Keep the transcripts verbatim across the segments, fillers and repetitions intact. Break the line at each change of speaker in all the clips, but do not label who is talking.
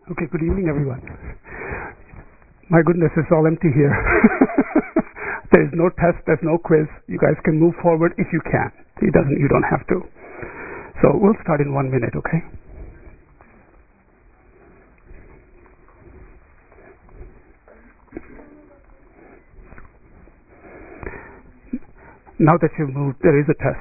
Okay, good evening, everyone. My goodness, it's all empty here. There's no test, there's no quiz. You guys can move forward if you can. It doesn't. You don't have to. So we'll start in one minute, okay? Now that you've moved, there is a test.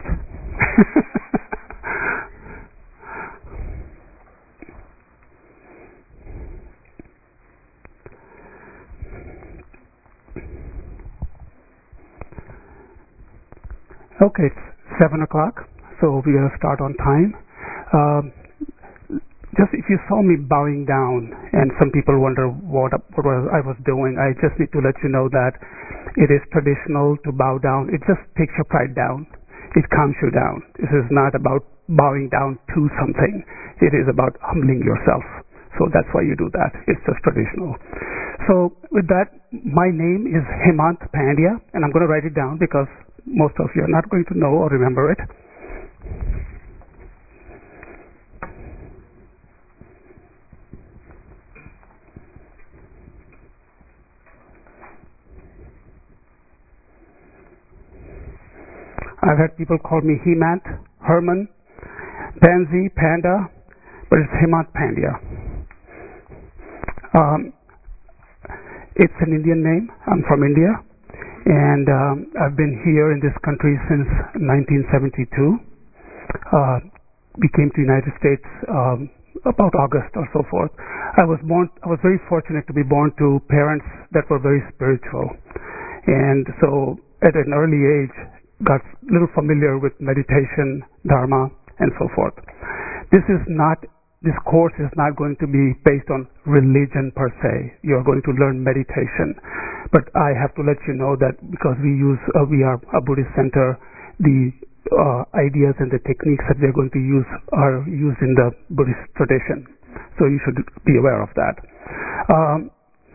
Okay, it's seven o'clock, so we're going to start on time. Um, just if you saw me bowing down, and some people wonder what, what was I was doing, I just need to let you know that it is traditional to bow down. It just takes your pride down. It calms you down. This is not about bowing down to something. It is about humbling yourself. So that's why you do that. It's just traditional. So with that, my name is Hemant Pandya, and I'm going to write it down because most of you are not going to know or remember it. I've had people call me Hemant, Herman, Pansy, Panda, but it's Hemant Pandya. Um, it's an Indian name. I'm from India, and um, I've been here in this country since nineteen seventy-two. Uh, we came to the United States um, about August or so forth. I was born. I was very fortunate to be born to parents that were very spiritual, and so at an early age, got a little familiar with meditation, dharma, and so forth. This is not. This course is not going to be based on religion per se. You are going to learn meditation, but I have to let you know that because we use, uh, we are a Buddhist center, the uh, ideas and the techniques that we are going to use are used in the Buddhist tradition. So you should be aware of that. Um,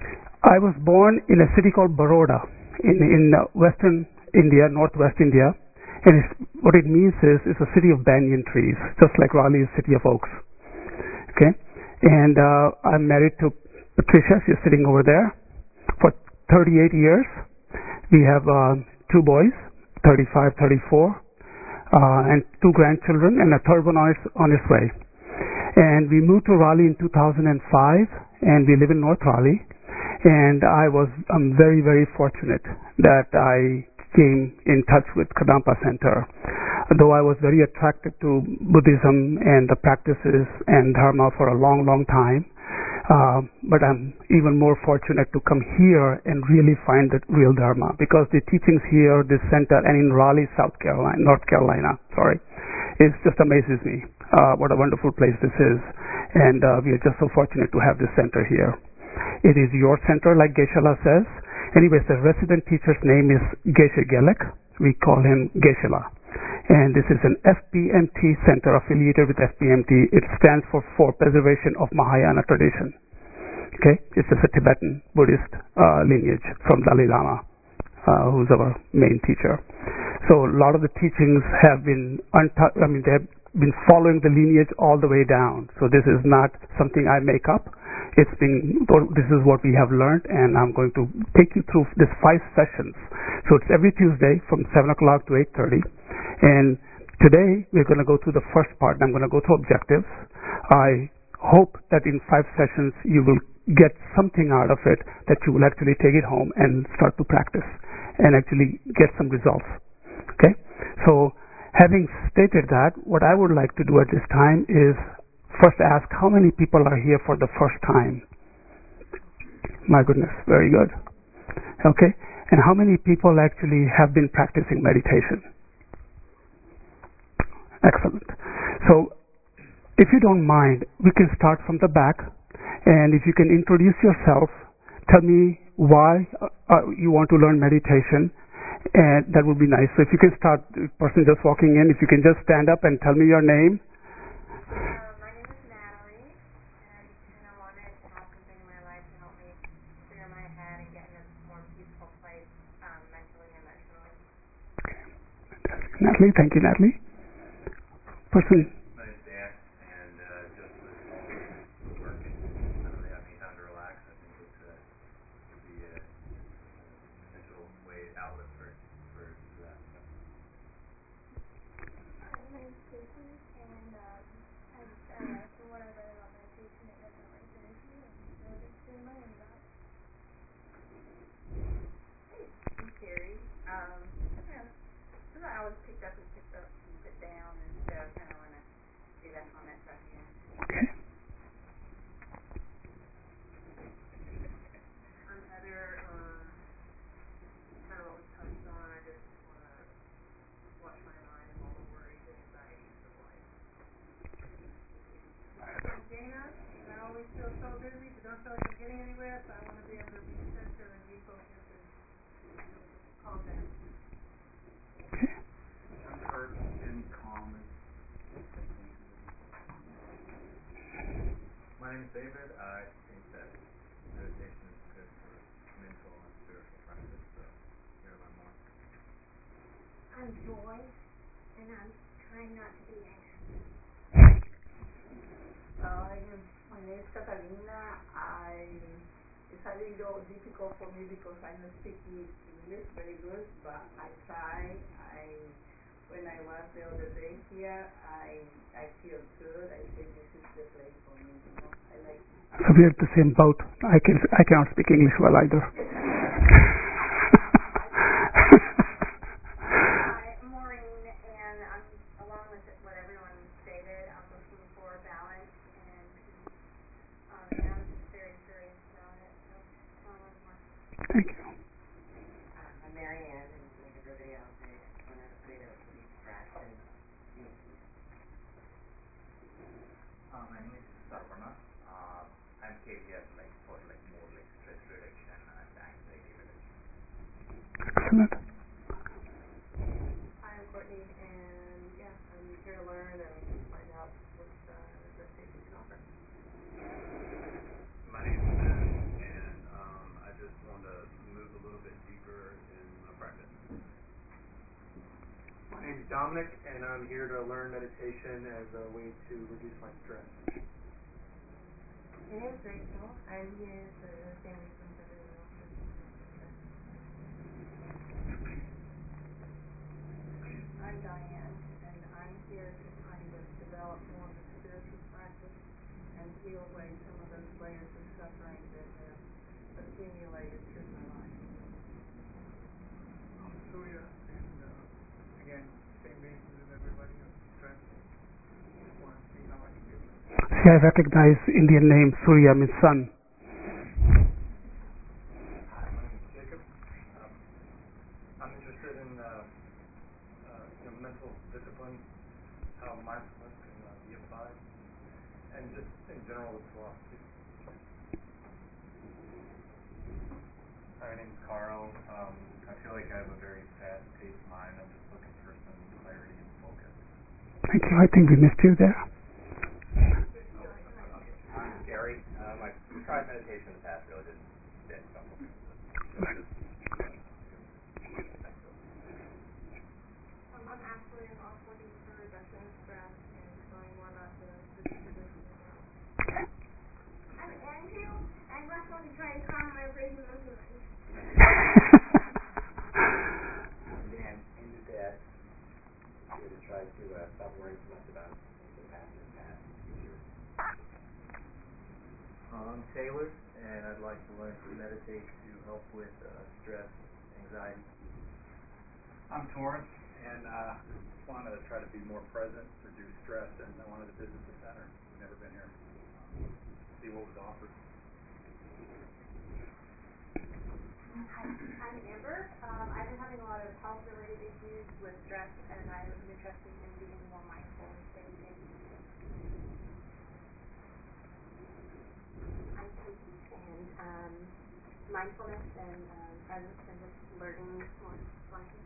I was born in a city called Baroda in, in uh, western India, northwest India, and it's, what it means is it's a city of banyan trees, just like Raleigh is a city of oaks. Okay, and uh, I'm married to Patricia. She's sitting over there for thirty-eight years. We have uh, two boys, thirty-five, thirty-four, uh, and two grandchildren, and a third one on its, on its way. And we moved to Raleigh in two thousand five, and we live in North Raleigh. And I was, I'm very, very fortunate that I came in touch with Kadampa Center. Though I was very attracted to Buddhism and the practices and Dharma for a long, long time, uh, but I'm even more fortunate to come here and really find the real Dharma, because the teachings here, this center, and in Raleigh, South Carolina, North Carolina, sorry, it just amazes me. Uh, what a wonderful place this is, and uh, we are just so fortunate to have this center here. It is your center, like Geshe-la says. Anyways, the resident teacher's name is Geshe Gelek. We call him Geshe-la. And this is an F P M T center affiliated with F P M T. It stands for for Preservation of Mahayana Tradition. Okay, it's just a Tibetan Buddhist uh, lineage from Dalai Lama, uh, who's our main teacher. So a lot of the teachings have been untouched. I mean, they have been following the lineage all the way down. So this is not something I make up. It's been, this is what we have learned, and I'm going to take you through this five sessions. So it's every Tuesday from seven o'clock to eight thirty. And today we're going to go through the first part. I'm going to go through objectives. I hope that in five sessions you will get something out of it that you will actually take it home and start to practice and actually get some results. Okay? So having stated that, what I would like to do at this time is first ask how many people are here for the first time. My goodness, very good. Okay? And how many people actually have been practicing meditation? Excellent. So, if you don't mind, we can start from the back, and if you can introduce yourself, tell me why uh, you want to learn meditation, and that would be nice. So if you can start, the person just walking in, if you can just stand up and tell me your name.
Uh, my name is Natalie, and I just kind of wanted to have something in my life to help me clear my head and get in a more peaceful place um, mentally and emotionally.
Okay. Natalie, thank you, Natalie. Person.
My name's Dan, and uh, just was always working. None of the feel so busy, but don't feel like I'm getting anywhere, so I want to be able to recenter and refocus and calm down.
I'm hurt and calm.
My name is David. I think that meditation is good for mental and spiritual practice, so here learn more.
I'm Joy, and I'm trying not to be anxious.
Uh, my name is Catalina. I it's a little difficult for me because I don't speak English very good, but I try. I when I was the other day here, I I feel good. I think this is the place for me. You know, I like it.
So we're at the same boat. I can I cannot speak English well either.
Hi, I'm Maureen, and I'm, along with what everyone stated, I'm looking for balance and peace, um, and I'm just very curious about it, so I want to learn more.
Thank you.
Uh, I'm Marianne, and like everybody else, I want everybody to be stressed and be at peace.
Uh, my name is Sarvana. Uh, I'm here like for like more like stress reduction and anxiety reduction.
Excellent.
Hi, I'm Courtney, and yeah, I'm here to learn and find out what uh, meditation can offer.
My name is Ben, and um, I just want to move a little bit deeper in my practice.
My name is Dominic, and I'm here to learn meditation as a way to reduce my stress.
My name is Rachel. I'm here for the same reasons everyone else is.
I'm Diane, and I'm here to kind of develop more of a spiritual practice and peel away some of those layers of suffering that have accumulated through my life.
I'm Surya, and uh, again, same reasons as everybody else. Stress. Just want to see how I can feel better.
See, I recognize Indian name Surya means sun.
Hi, my name is Jacob. Um, I'm interested in uh, uh, you know, mental discipline, how mindfulness can uh, be applied, and just in general with philosophy.
Hi, my name is Carl. Um, I feel like I have a very fast-paced mind. I'm just looking for some clarity and focus.
Thank you. I think we missed you there.
I'm Gary. Um, I've tried meditation in the past, really just didn't. So I'm looking for
Right.
Um, I'm Ashley, I'm also looking for reduction of stress and just learning more about the Buddhist tradition as well.
I'm Andrew, and I'm also to try to calm my brain monkey mind.
And Andrew Dad, here to try to uh, stop worrying too much about the past and past future.
I'm Taylor, and I'd like to learn to meditate to help with uh, stress, anxiety.
I'm Torrance, and I uh, want to try to be more present, reduce stress, and I wanted to visit the center. I've never been here. Um, see what was offered.
Hi, I'm Amber. Um, I've been having a lot of health-related issues with stress, and I'm interested in being more mindful and staying safe.
I'm Katie, and um, mindfulness and um, presence and just learning more mindfulness.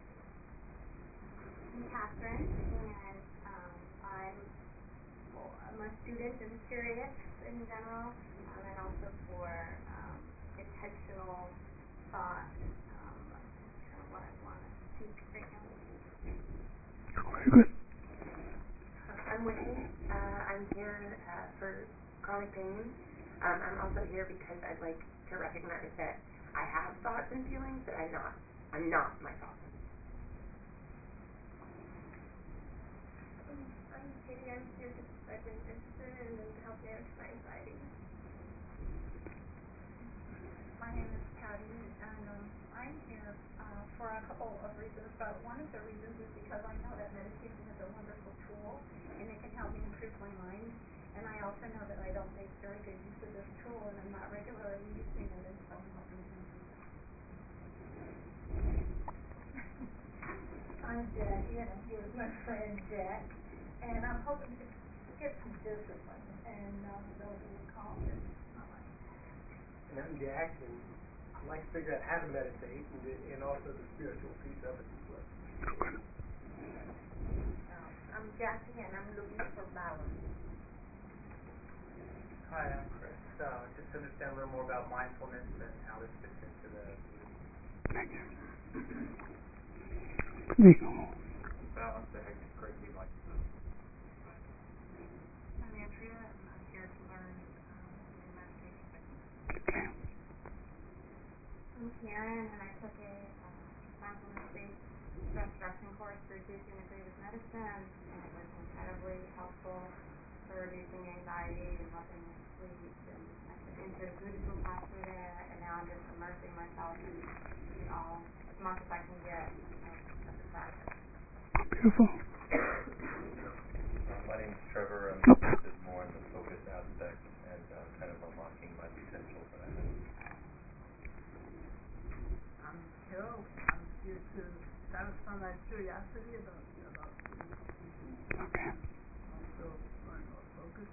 I'm Catherine, and um, I'm, well, I'm a student and curious in general, um, and also for um, intentional thought. Um, that's kind of what I want to seek right now.
Very good.
I'm Whitney. Uh, I'm here uh, for chronic pain. Um, I'm also here because I'd like to recognize that I have thoughts and feelings, but I'm not. I'm not my thoughts.
I'm Katie. I'm here because I've been interested in and to help manage my anxiety.
My name is Patty, and um, I'm here uh, for a couple of reasons, but one of the reasons is because I know that meditation is a wonderful tool, and it can help me improve my mind, and I also know that I don't make very good use of this tool, and I'm not regularly using it, and so I'm hoping to improve that.
I'm Jackie, and I'm here with my friend Jack, and I'm hoping to get some discipline and um, develop a little calm
I'm Jack, and I'd like to figure out how to meditate and, and also the spiritual piece of it as well.
Um, I'm Jackie, and I'm looking for balance.
Hi, I'm Chris. Uh, just to understand a little more about mindfulness and how this fits into the
Thank you.
balance that I greatly like.
I'm Andrea, and I'm here to learn um, new meditation techniques.
Okay.
I'm Karen, and I took a uh, mindfulness-based stress reduction course through Duke Integrative Medicine, and it was incredibly helpful for reducing anxiety and helping me sleep. And I entered a Buddhism class through there, and now I'm just immersing myself in, in all as much as I can get of, of the practice.
Beautiful.
Uh, my name is Trevor. I'm
Oops.
interested more in the focus aspect and uh, kind of unlocking my potential that I have.
I'm Carol. I'm here to satisfy my curiosity about about
Okay.
also learn more focus.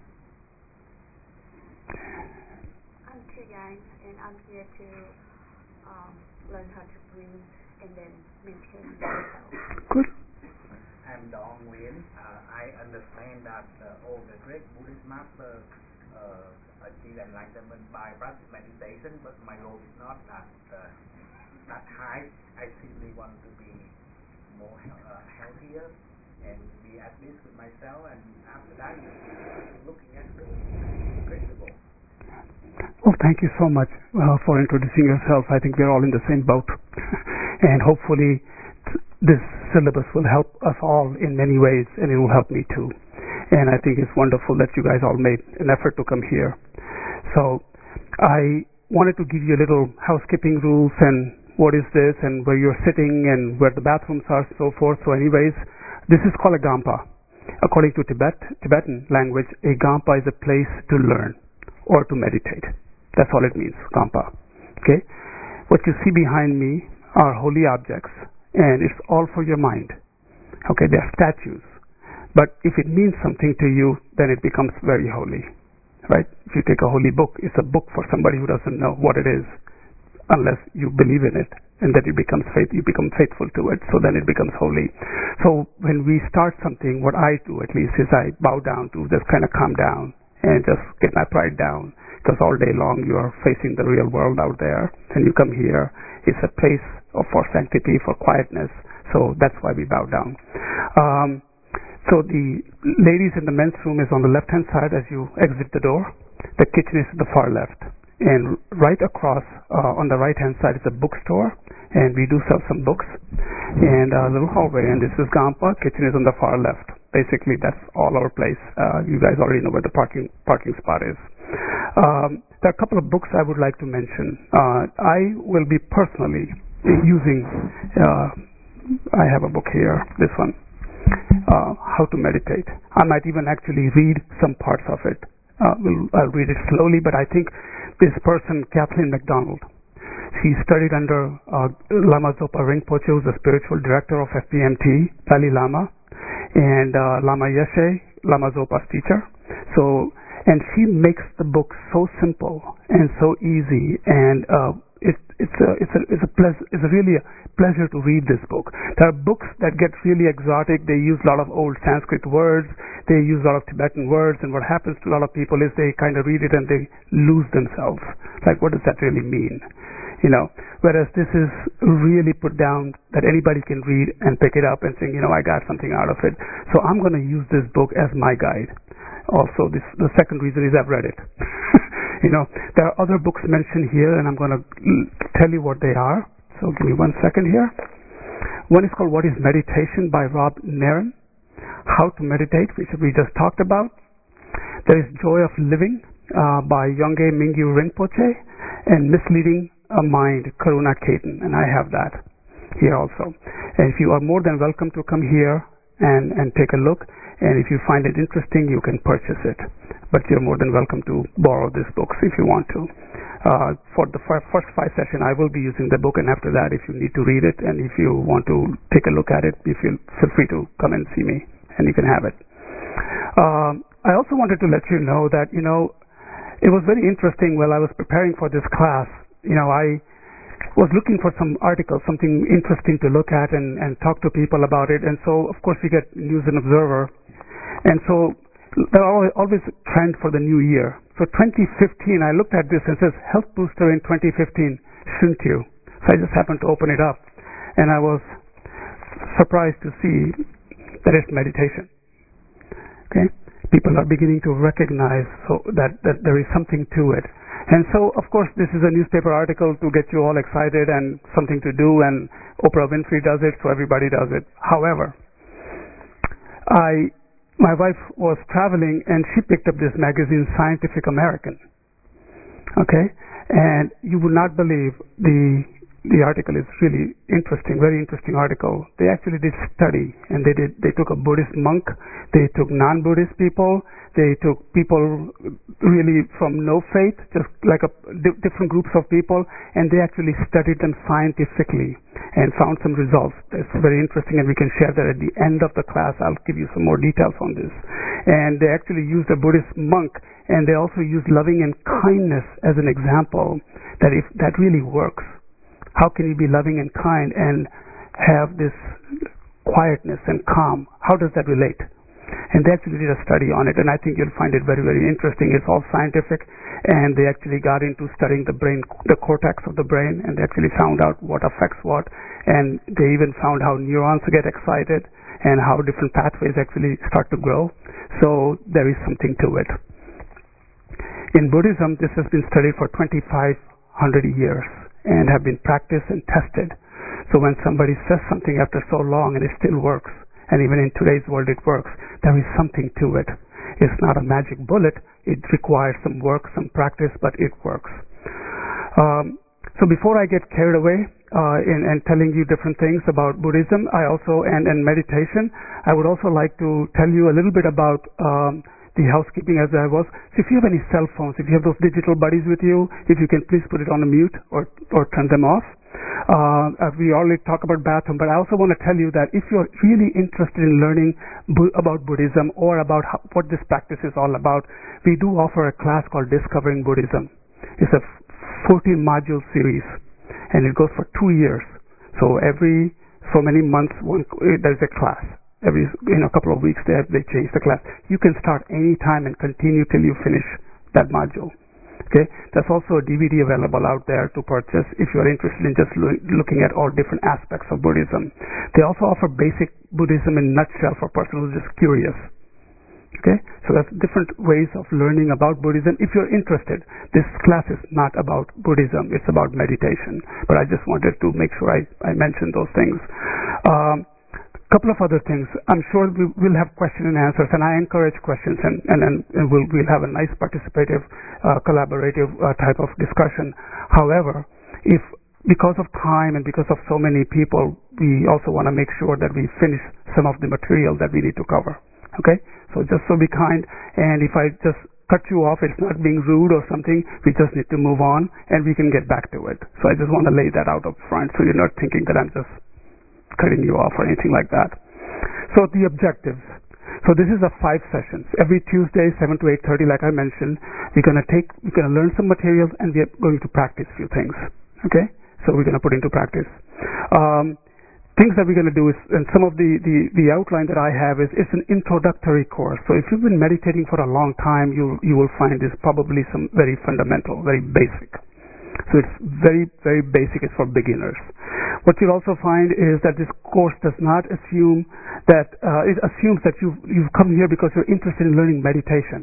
I'm Chuyang, and I'm here to um, learn how to breathe and then maintain myself.
Good.
I'm Dong Nguyen. Uh, I understand that uh, all the great Buddhist masters uh, achieve enlightenment by practice meditation, but my goal is not that uh, that high. I simply want to be more uh, healthier and be at peace with myself, and after that, looking at the principle.
Well, thank you so much uh, for introducing yourself. I think we're all in the same boat. And hopefully t- this syllabus will help us all in many ways, and it will help me too. And I think it's wonderful that you guys all made an effort to come here. So I wanted to give you a little housekeeping rules and what is this and where you're sitting and where the bathrooms are, so forth. So anyways, this is called a Gampa. According to Tibet, Tibetan language, a Gampa is a place to learn or to meditate. That's all it means, Gampa. Okay? What you see behind me are holy objects, and it's all for your mind. Okay, they're statues. But if it means something to you, then it becomes very holy. Right? If you take a holy book, it's a book for somebody who doesn't know what it is, unless you believe in it, and that you become faith, you become faithful to it, so then it becomes holy. So when we start something, what I do at least is I bow down to just kind of calm down and just get my pride down, because all day long you are facing the real world out there, and you come here, it's a place for sanctity, for quietness, so that's why we bow down. Um, so the ladies in the men's room is on the left hand side as you exit the door. The kitchen is to the far left, and right across uh, on the right hand side is a bookstore, and we do sell some books, and a little hallway, and this is Gampa. Kitchen is on the far left. Basically that's all our place. Uh, you guys already know where the parking parking spot is. Um, there are a couple of books I would like to mention. Uh, I will be personally using, uh, I have a book here, this one, uh, How to Meditate. I might even actually read some parts of it. Uh, we'll, I'll read it slowly, but I think this person, Kathleen McDonald, she studied under uh, Lama Zopa Rinpoche, who's the spiritual director of F P M T, Dalai Lama, and uh, Lama Yeshe, Lama Zopa's teacher. So, and she makes the book so simple and so easy, and uh, it, it's a it's a it's a pleasure it's a really a pleasure to read this book. There are books that get really exotic. They use a lot of old Sanskrit words. They use a lot of Tibetan words, and what happens to a lot of people is they kind of read it and they lose themselves. Like, what does that really mean? You know, whereas this is really put down that anybody can read and pick it up and think, you know, I got something out of it. So I'm going to use this book as my guide. Also, this the second reason is I've read it. You know, there are other books mentioned here, and I'm going to tell you what they are. So give me one second here. One is called What is Meditation by Rob Nairn. How to Meditate, which we just talked about. There is Joy of Living uh, by Yongey Mingyu Rinpoche, and Misleading a Mind, Karuna Ketan, and I have that here also. And if you are more than welcome to come here and, and take a look, and if you find it interesting, you can purchase it. But you're more than welcome to borrow these books if you want to. Uh, for the f- first five sessions, I will be using the book, and after that, if you need to read it, and if you want to take a look at it, you feel, feel free to come and see me, and you can have it. Um, I also wanted to let you know that, you know, it was very interesting while I was preparing for this class. You know, I was looking for some articles, something interesting to look at and, and talk to people about it. And so, of course, we get News and Observer. And so there are always a trend for the new year. So twenty fifteen, I looked at this and it says, Health Booster in twenty fifteen, shouldn't you? So I just happened to open it up. And I was surprised to see that it's meditation. Okay? People are beginning to recognize so that, that there is something to it. And so, of course, this is a newspaper article to get you all excited and something to do, and Oprah Winfrey does it, so everybody does it. However, I, my wife was traveling and she picked up this magazine, Scientific American. Okay? And you would not believe the the article is really interesting, very interesting article. They actually did study, and they did. They took a Buddhist monk, they took non-Buddhist people, they took people really from no faith, just like a di- different groups of people, and they actually studied them scientifically and found some results. It's very interesting, and we can share that at the end of the class. I'll give you some more details on this. And they actually used a Buddhist monk, and they also used loving and kindness as an example. That if that really works. How can you be loving and kind and have this quietness and calm? How does that relate? And they actually did a study on it, and I think you'll find it very, very interesting. It's all scientific, and they actually got into studying the brain, the cortex of the brain, and they actually found out what affects what, and they even found how neurons get excited and how different pathways actually start to grow. So there is something to it. In Buddhism, this has been studied for twenty-five hundred years. And have been practiced and tested. So when somebody says something after so long and it still works, and even in today's world it works, there is something to it. It's not a magic bullet. It requires some work, some practice, but it works. Um, so before I get carried away uh, in, in telling you different things about Buddhism, I also and, and meditation, I would also like to tell you a little bit about um, the housekeeping as I was. So if you have any cell phones, if you have those digital buddies with you, if you can please put it on a mute or, or turn them off. Uh, we already talk about bathroom, but I also want to tell you that if you're really interested in learning bu- about Buddhism or about how, what this practice is all about, we do offer a class called Discovering Buddhism. It's a fourteen module series, and it goes for two years. So every so many months, one, there's a class. Every in a couple of weeks they they change the class. You can start any time and continue till you finish that module. Okay, there's also a D V D available out there to purchase if you are interested in just lo- looking at all different aspects of Buddhism. They also offer basic Buddhism in a nutshell for a person who's just curious. Okay, so that's different ways of learning about Buddhism. If you're interested, this class is not about Buddhism; it's about meditation. But I just wanted to make sure I I mentioned those things. Um, couple of other things. I'm sure we will have question and answers, and I encourage questions, and, and, and, and we'll, we'll have a nice participative, uh, collaborative uh, type of discussion. However, if because of time and because of so many people, we also want to make sure that we finish some of the material that we need to cover. Okay? So just so be kind, and if I just cut you off, it's not being rude or something. We just need to move on, and we can get back to it. So I just want to lay that out up front so you're not thinking that I'm just cutting you off or anything like that. So the objectives. So this is a five sessions. Every Tuesday, seven to eight thirty, like I mentioned, we're going to take, we're going to learn some materials, and we're going to practice a few things. Okay? So we're going to put into practice. Um, things that we're going to do is, and some of the, the, the outline that I have is, it's an introductory course. So if you've been meditating for a long time, you you will find this probably some very fundamental, very basic. So it's very, very basic. It's for beginners. What you'll also find is that this course does not assume that, uh, it assumes that you've, you've come here because you're interested in learning meditation.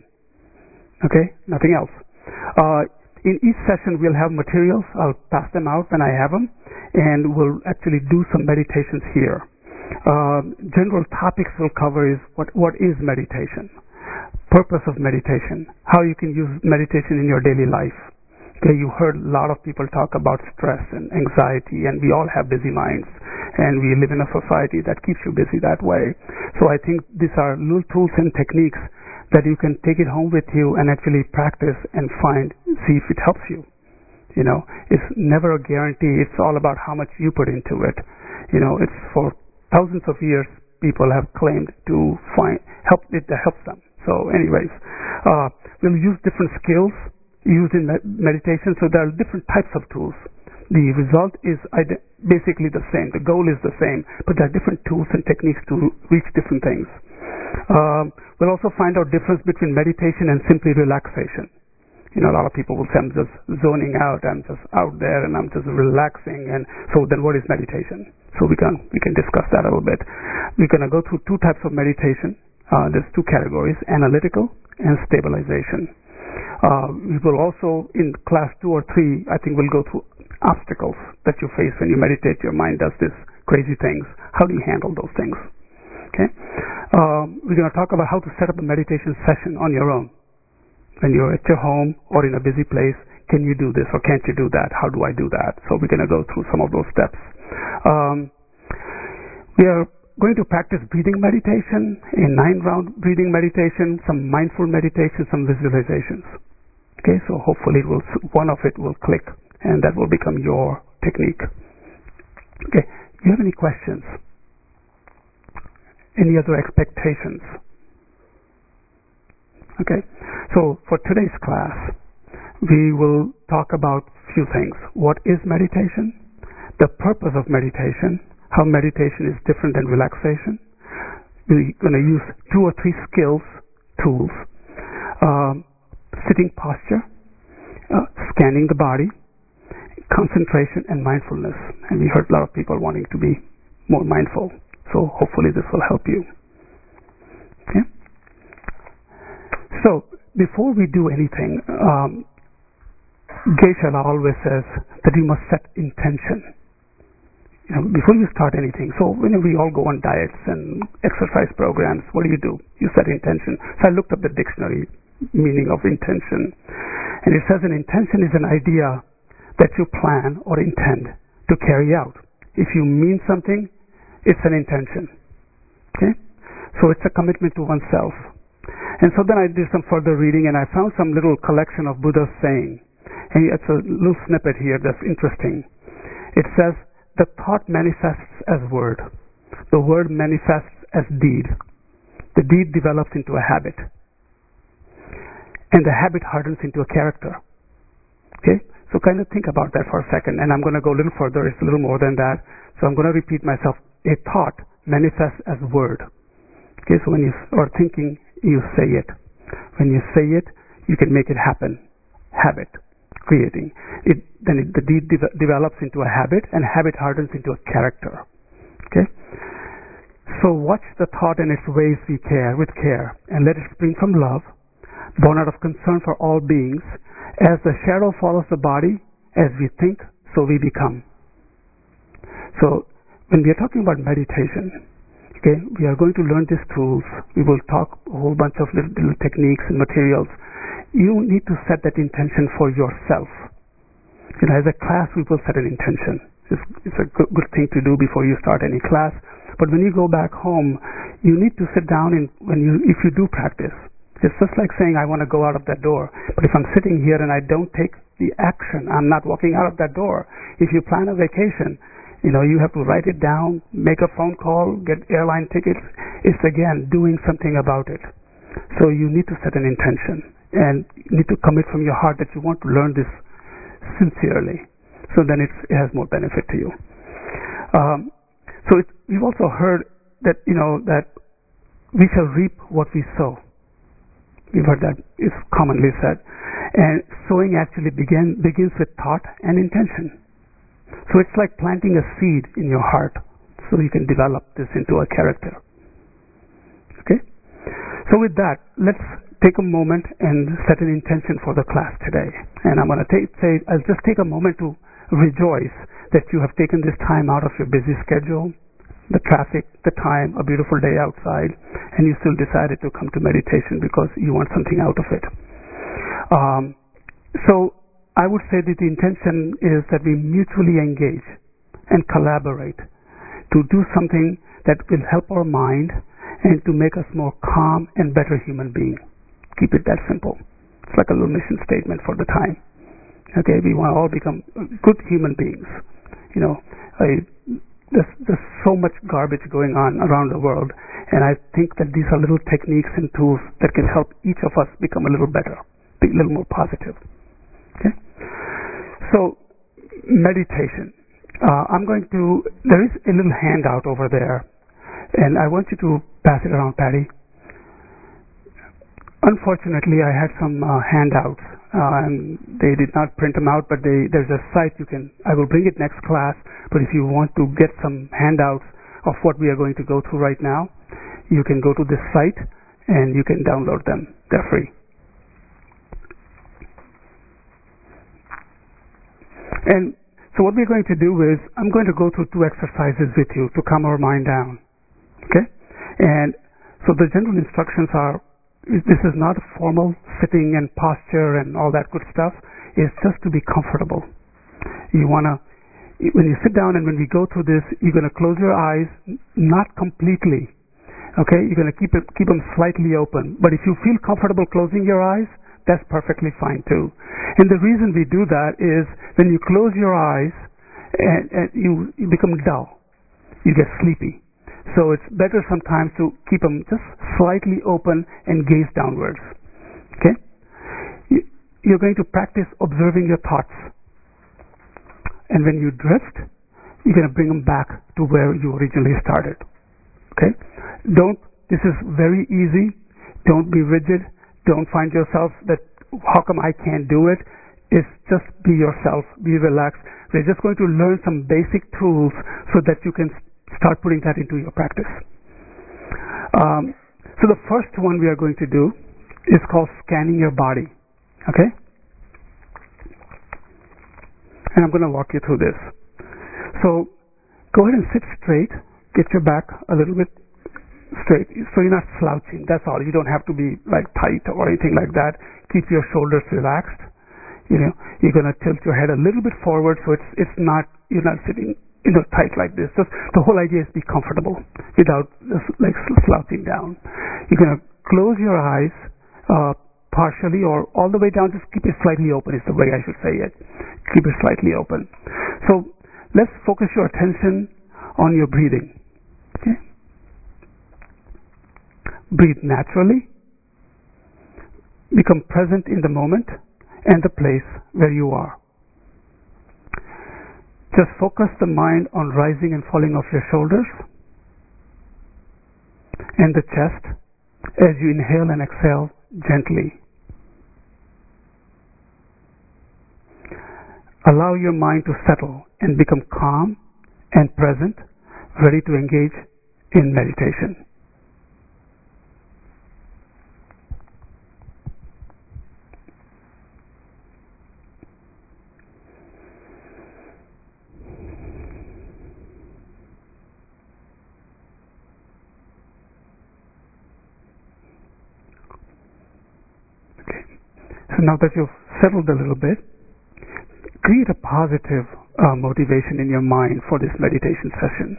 Okay? Nothing else. Uh, in each session we'll have materials. I'll pass them out when I have them, and we'll actually do some meditations here. Uh, general topics we'll cover is what, what is meditation? Purpose of meditation. How you can use meditation in your daily life. Okay, you heard a lot of people talk about stress and anxiety, and we all have busy minds, and we live in a society that keeps you busy that way. So I think these are little tools and techniques that you can take it home with you and actually practice and find, see if it helps you. You know, it's never a guarantee. It's all about how much you put into it. You know, it's for thousands of years people have claimed to find help it that helps them. So anyways, uh, we'll use different skills used in med- meditation. So there are different types of tools. The result is ide- basically the same. The goal is the same, but there are different tools and techniques to reach different things. Um, we'll also find out difference between meditation and simply relaxation. You know, a lot of people will say, I'm just zoning out, I'm just out there, and I'm just relaxing. And so then what is meditation? So we can we can discuss that a little bit. We're going to go through two types of meditation. Uh, there's two categories, analytical and stabilization. Uh, we will also, in class two or three, I think we'll go through obstacles that you face when you meditate. Your mind does these crazy things. How do you handle those things? Okay. Um, we're going to talk about how to set up a meditation session on your own. When you're at your home or in a busy place, can you do this or can't you do that? How do I do that? So we're going to go through some of those steps. Um, we are going to practice breathing meditation, a nine-round breathing meditation, some mindful meditation, some visualizations. Okay, so hopefully it will, one of it will click, and that will become your technique. Okay, do you have any questions? Any other expectations? Okay, so for today's class, we will talk about a few things. What is meditation? The purpose of meditation, how meditation is different than relaxation. We're going to use two or three skills, tools, um, sitting posture, uh, scanning the body, concentration, and mindfulness. And we heard a lot of people wanting to be more mindful. So hopefully this will help you. Okay? So before we do anything, um, Geshe-la always says that you must set intention. You know, before you start anything. So when we all go on diets and exercise programs, what do you do? You set intention. So I looked up the dictionary meaning of intention, and it says an intention is an idea that you plan or intend to carry out. If you mean something, it's an intention. Okay? So it's a commitment to oneself. And so then I did some further reading, and I found some little collection of Buddha's saying. And it's a little snippet here that's interesting. It says, the thought manifests as word. The word manifests as deed. The deed develops into a habit. And the habit hardens into a character. Okay? So kind of think about that for a second. And I'm going to go a little further. It's a little more than that. So I'm going to repeat myself. A thought manifests as word. Okay? So when you are thinking, you say it. When you say it, you can make it happen. Habit. Creating it, then it, the deed de- develops into a habit, and habit hardens into a character. Okay. So watch the thought and its ways we care with care, and let it spring from love, born out of concern for all beings. As the shadow follows the body, as we think, so we become. So when we are talking about meditation, okay, we are going to learn these tools. We will talk a whole bunch of little, little techniques and materials. You need to set that intention for yourself. You know, as a class, we will set an intention. It's, it's a good, good thing to do before you start any class. But when you go back home, you need to sit down and when you, if you do practice, it's just like saying, I want to go out of that door. But if I'm sitting here and I don't take the action, I'm not walking out of that door. If you plan a vacation, you know, you have to write it down, make a phone call, get airline tickets. It's again doing something about it. So you need to set an intention. And you need to commit from your heart that you want to learn this sincerely. So then it's, it has more benefit to you. Um, so it, we've also heard that, you know, that we shall reap what we sow. We've heard that is commonly said. And sowing actually begin, begins with thought and intention. So it's like planting a seed in your heart so you can develop this into a character. Okay? So with that, let's take a moment and set an intention for the class today. And I'm going to take, say, I'll just take a moment to rejoice that you have taken this time out of your busy schedule, the traffic, the time, a beautiful day outside, and you still decided to come to meditation because you want something out of it. Um, so I would say that the intention is that we mutually engage and collaborate to do something that will help our mind and to make us more calm and better human beings. Keep it that simple. It's like a little mission statement for the time. Okay, we want to all become good human beings. You know, I, there's, there's so much garbage going on around the world, and I think that these are little techniques and tools that can help each of us become a little better, be a little more positive. So, meditation. Uh, I'm going to, there is a little handout over there, and I want you to pass it around, Patty. Unfortunately, I had some uh, handouts, uh, and they did not print them out, but they, there's a site you can, I will bring it next class, but if you want to get some handouts of what we are going to go through right now, you can go to this site and you can download them. They're free. And so what we're going to do is, I'm going to go through two exercises with you to calm our mind down. Okay? And so the general instructions are, this is not a formal sitting and posture and all that good stuff. It's just to be comfortable. You want to, when you sit down and when we go through this, you're going to close your eyes, not completely. Okay? You're going to keep it, keep them slightly open. But if you feel comfortable closing your eyes, that's perfectly fine too. And the reason we do that is when you close your eyes, and, and you, you become dull. You get sleepy. So it's better sometimes to keep them just slightly open and gaze downwards. Okay? You, you're going to practice observing your thoughts. And when you drift, you're going to bring them back to where you originally started. Okay? Don't, this is very easy. Don't be rigid. Don't find yourself that, how come I can't do it? It's just be yourself. Be relaxed. We're just going to learn some basic tools so that you can start putting that into your practice. Um, so the first one we are going to do is called scanning your body. Okay? And I'm going to walk you through this. So go ahead and sit straight. Get your back a little bit straight, so you're not slouching. That's all. You don't have to be like tight or anything like that. Keep your shoulders relaxed. You know, you're going to tilt your head a little bit forward, so it's it's not, you're not sitting, you know, tight like this. Just the whole idea is be comfortable without just like slouching down. You're going to close your eyes uh, partially or all the way down. Just keep it slightly open is the way I should say it. Keep it slightly open. So let's focus your attention on your breathing. Okay? Breathe naturally. Become present in the moment and the place where you are. Just focus the mind on rising and falling of your shoulders and the chest as you inhale and exhale gently. Allow your mind to settle and become calm and present, ready to engage in meditation. So now that you've settled a little bit, create a positive uh, motivation in your mind for this meditation session.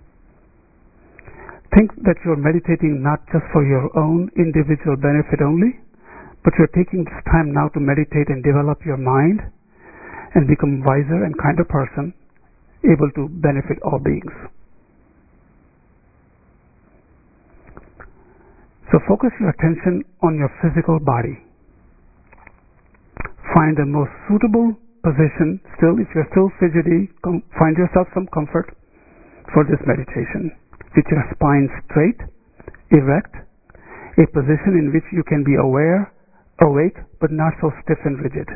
Think that you're meditating not just for your own individual benefit only, but you're taking this time now to meditate and develop your mind and become wiser and kinder person, able to benefit all beings. So focus your attention on your physical body. Find the most suitable position. Still, if you're still fidgety, com- find yourself some comfort for this meditation. With your spine straight, erect, a position in which you can be aware, awake, but not so stiff and rigid.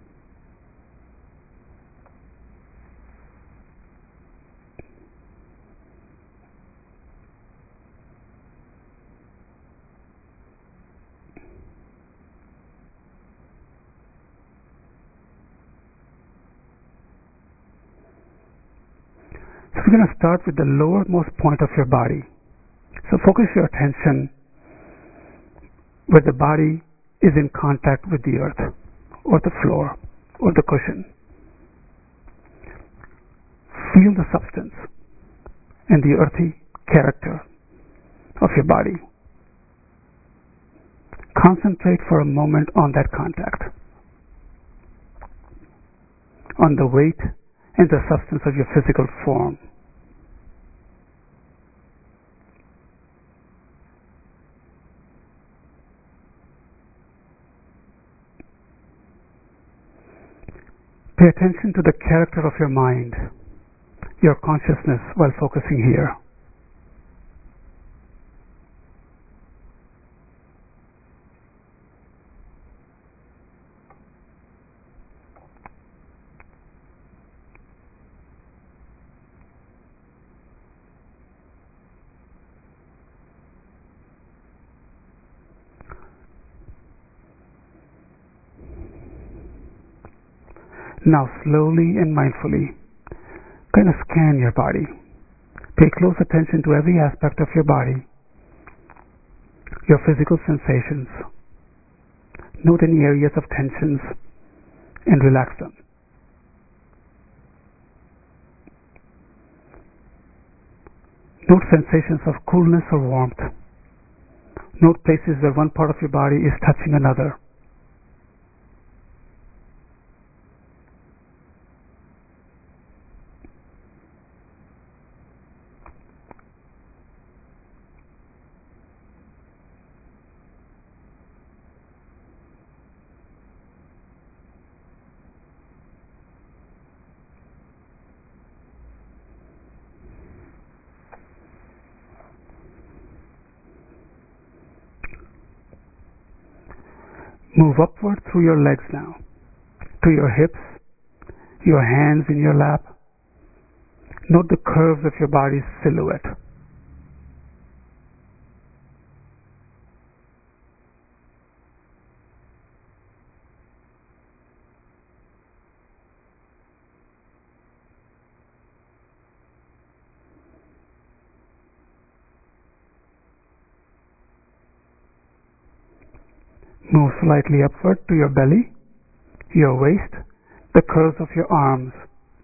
So we're going to start with the lowermost point of your body. So focus your attention where the body is in contact with the earth, or the floor, or the cushion. Feel the substance and the earthy character of your body. Concentrate for a moment on that contact, on the weight and the substance of your physical form. Pay attention to the character of your mind, your consciousness, while focusing here. Now slowly and mindfully, kind of scan your body. Pay close attention to every aspect of your body, your physical sensations. Note any areas of tensions and relax them. Note sensations of coolness or warmth. Note places where one part of your body is touching another. Move upward through your legs now, to your hips, your hands in your lap. Note the curves of your body's silhouette. Move slightly upward to your belly, your waist, the curves of your arms.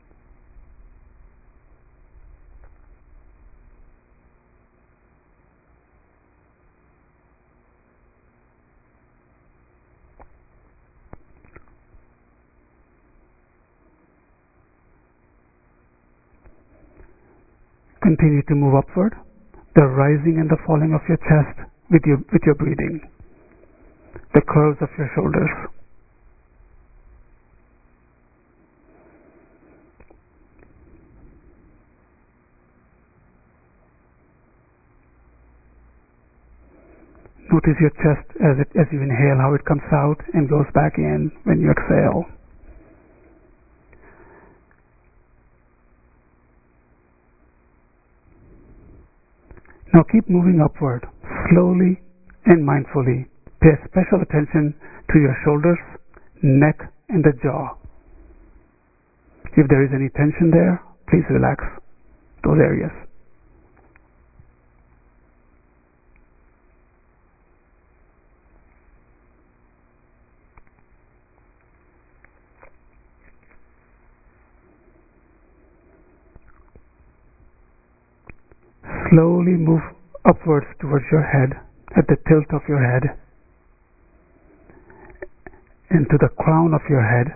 Continue to move upward, the rising and the falling of your chest with your, with your breathing. The curves of your shoulders. Notice your chest as it as you inhale, how it comes out and goes back in when you exhale. Now keep moving upward, slowly and mindfully. Pay special attention to your shoulders, neck, and the jaw. If there is any tension there, please relax those areas. Slowly move upwards towards your head, at the tilt of your head, into the crown of your head,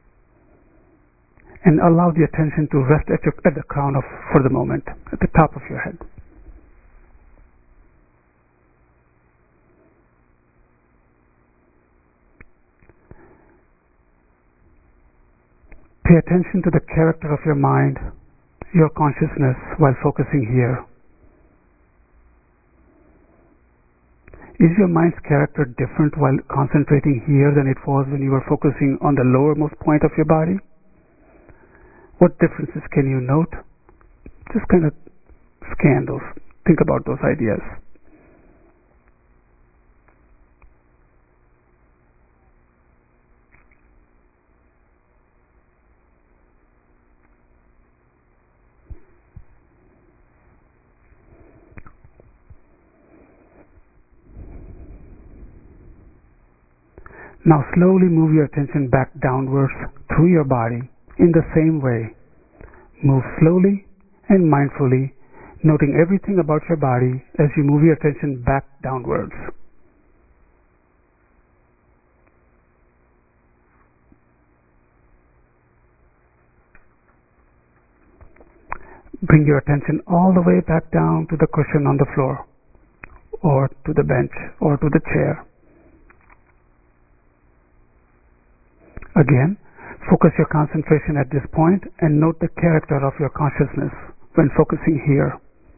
and allow the attention to rest at, your, at the crown of, for the moment, at the top of your head. Pay attention to the character of your mind, your consciousness, while focusing here. Is your mind's character different while concentrating here than it was when you were focusing on the lowermost point of your body? What differences can you note? Just kind of scan those, think about those ideas. Now slowly move your attention back downwards through your body in the same way. Move slowly and mindfully, noting everything about your body as you move your attention back downwards. Bring your attention all the way back down to the cushion on the floor, or to the bench, or to the chair. Again, Focus your concentration at this point and note the character of your consciousness when focusing here.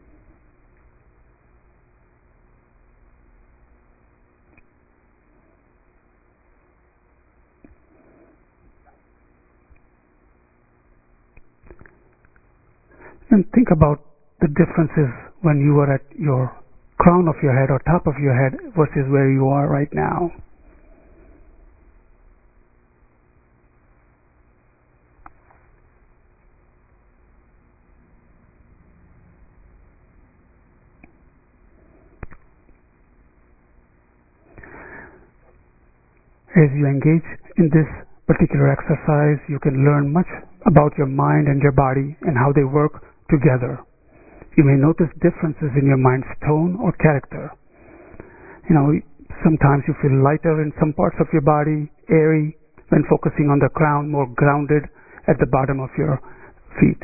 And think about the differences when you were at your crown of your head or top of your head versus where you are right now. As you engage in this particular exercise, you can learn much about your mind and your body and how they work together. You may notice differences in your mind's tone or character. You know, sometimes you feel lighter in some parts of your body, airy when focusing on the crown, more grounded at the bottom of your feet.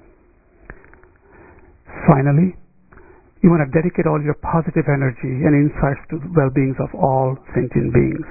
Finally, you want to dedicate all your positive energy and insights to the well-beings of all sentient beings.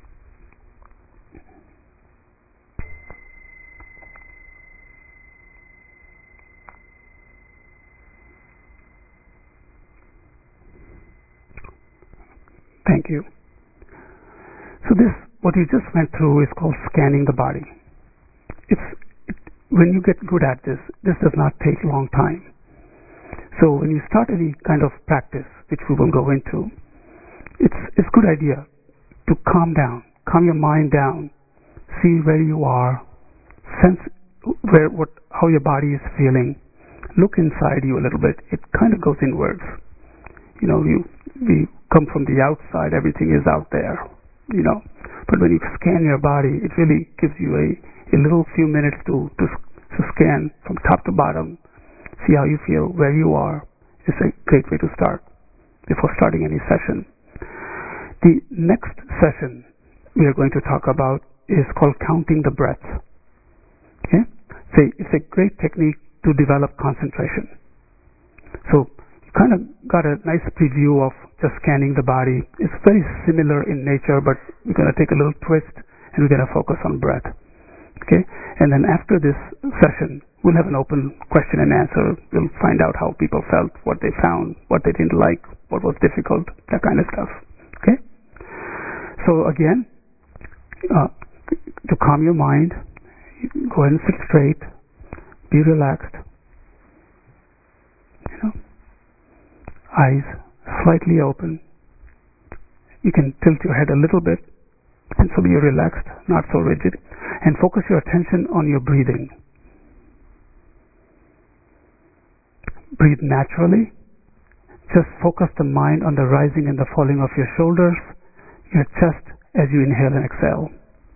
Thank you. So this, what you just went through is called scanning the body. It's, it, when you get good at this, this does not take a long time. So when you start any kind of practice, which we will go into, it's it's a good idea to calm down, calm your mind down, see where you are, sense where what how your body is feeling, look inside you a little bit. It kind of goes inwards. You know, you we come from the outside, everything is out there, you know. But when you scan your body, it really gives you a, a little few minutes to, to to scan from top to bottom, see how you feel, where you are. It's a great way to start before starting any session. The next session we are going to talk about is called counting the breath. Okay? So it's a great technique to develop concentration. So kind of got a nice preview of just scanning the body. It's very similar in nature, but we're going to take a little twist and we're going to focus on breath. Okay? And then after this session, we'll have an open question and answer. We'll find out how people felt, what they found, what they didn't like, what was difficult, that kind of stuff. Okay? So again, uh, to calm your mind, go ahead and sit straight, be relaxed. You know, eyes slightly open. You can tilt your head a little bit, and so be relaxed, not so rigid, and focus your attention on your breathing. Breathe naturally. Just focus the mind on the rising and the falling of your shoulders, your chest as you inhale and exhale.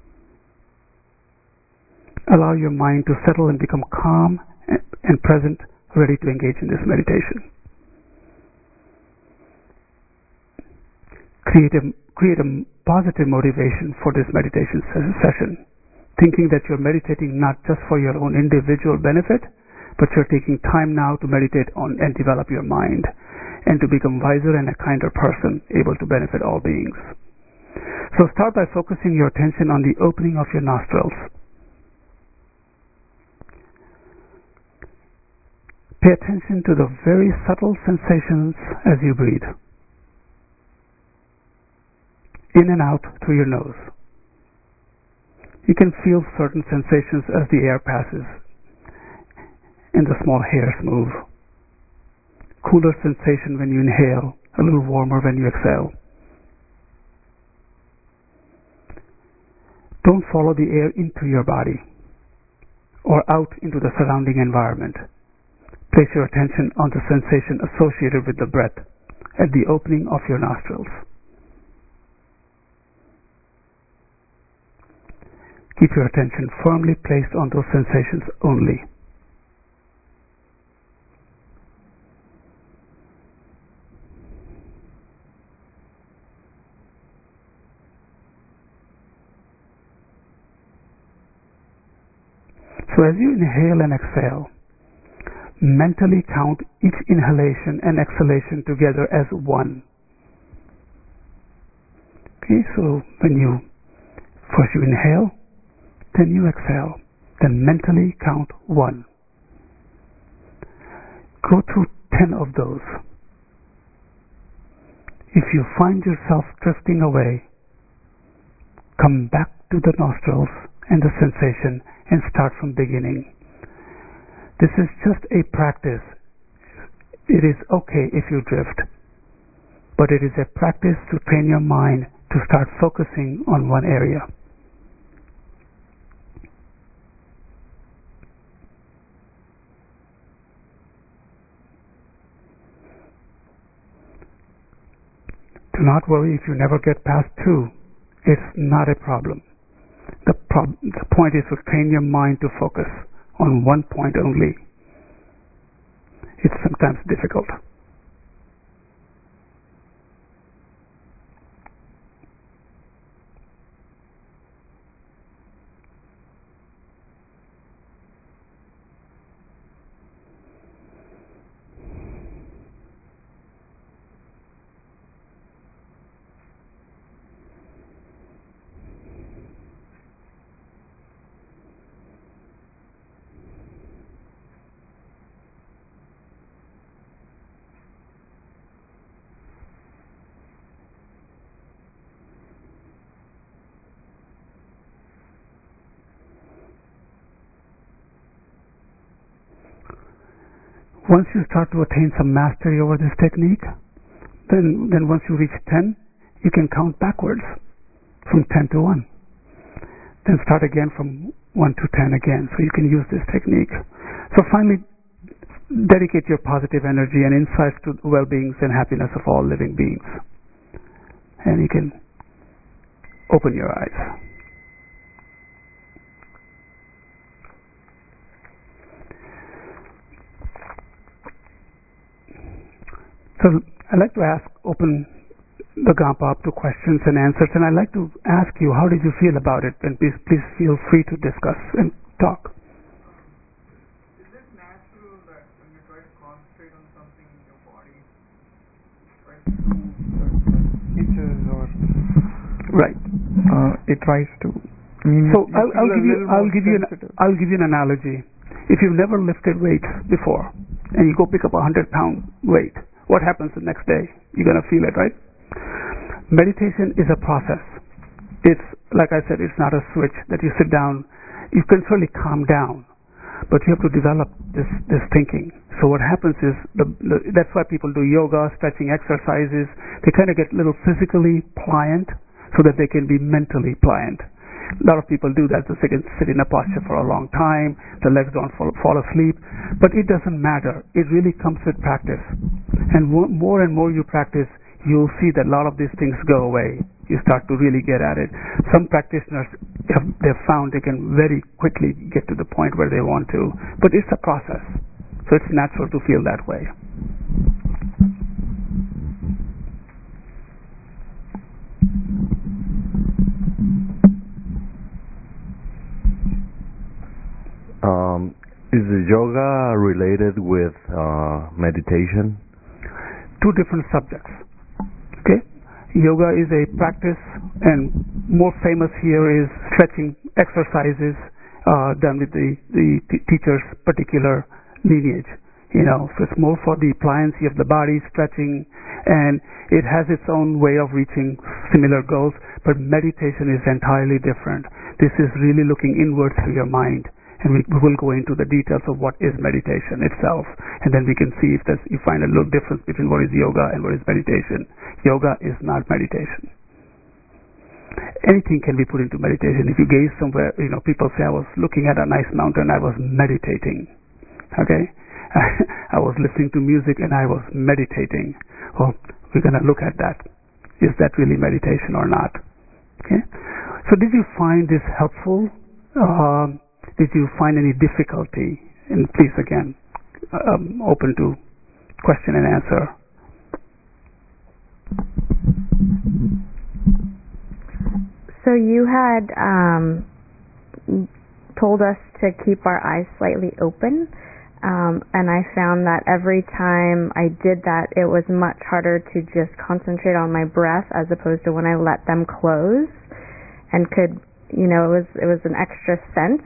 Allow your mind to settle and become calm and present, ready to engage in this meditation. Create a, create a positive motivation for this meditation session, thinking that you're meditating not just for your own individual benefit, but you're taking time now to meditate on and develop your mind and to become wiser and a kinder person, able to benefit all beings. So start by focusing your attention on the opening of your nostrils. Pay attention to the very subtle sensations as you breathe. In and out through your nose. You can feel certain sensations as the air passes and the small hairs move. Cooler sensation when you inhale, a little warmer when you exhale. Don't follow the air into your body or out into the surrounding environment. Place your attention on the sensation associated with the breath at the opening of your nostrils. Keep your attention firmly placed on those sensations only. So as you inhale and exhale, mentally count each inhalation and exhalation together as one. Okay, so when you first you inhale, then you exhale. Then mentally count one. Go through ten of those. If you find yourself drifting away, come back to the nostrils and the sensation and start from beginning. This is just a practice. It is okay if you drift, but it is a practice to train your mind to start focusing on one area. Do not worry if you never get past two. It's not a problem. The, prob- the point is to train your mind to focus on one point only. It's sometimes difficult. Once you start to attain some mastery over this technique, then, then once you reach ten, you can count backwards from ten to one. Then start again from one to ten again, so you can use this technique. So finally, dedicate your positive energy and insights to the well-beings and happiness of all living beings. And you can open your eyes. So I'd like to ask, open the Gampa up to questions and answers, and I'd like to ask you, how did you feel about it? And please, please feel free to discuss and talk.
Is it natural that when you try to concentrate on something in your body, tries to do certain itches or
right?
Uh, it tries to. I mean,
so I'll, I'll give you, I'll give you, an, I'll give you an analogy. If you've never lifted weights before, and you go pick up a hundred pound weight, what happens the next day? You're going to feel it, right? Meditation is a process. It's, like I said, it's not a switch that you sit down. You can certainly calm down, but you have to develop this, this thinking. So what happens is, the, the, that's why people do yoga, stretching exercises. They kind of get a little physically pliant so that they can be mentally pliant. A lot of people do that, so they can sit in a posture for a long time, the legs don't fall, fall asleep, but it doesn't matter. It really comes with practice. And more and more you practice, you'll see that a lot of these things go away. You start to really get at it. Some practitioners, have, they've found they can very quickly get to the point where they want to, but it's a process. So it's natural to feel that way.
Um, is yoga related with uh, meditation?
Two different subjects. Okay, yoga is a practice, and more famous here is stretching exercises uh, done with the the t- teacher's particular lineage. You know, so it's more for the pliancy of the body, stretching, and it has its own way of reaching similar goals. But meditation is entirely different. This is really looking inwards through your mind. And we, we will go into the details of what is meditation itself, and then we can see if there's, you find a little difference between what is yoga and what is meditation. Yoga is not meditation. Anything can be put into meditation. If you gaze somewhere, you know, people say, I was looking at a nice mountain, I was meditating. Okay? I was listening to music and I was meditating. Well, we're going to look at that. Is that really meditation or not? Okay? So did you find this helpful? Um, Did you find any difficulty? And please, again, um, open to question and answer.
So you had um, told us to keep our eyes slightly open, um, and I found that every time I did that, it was much harder to just concentrate on my breath as opposed to when I let them close and could you know, it was it was an extra sense.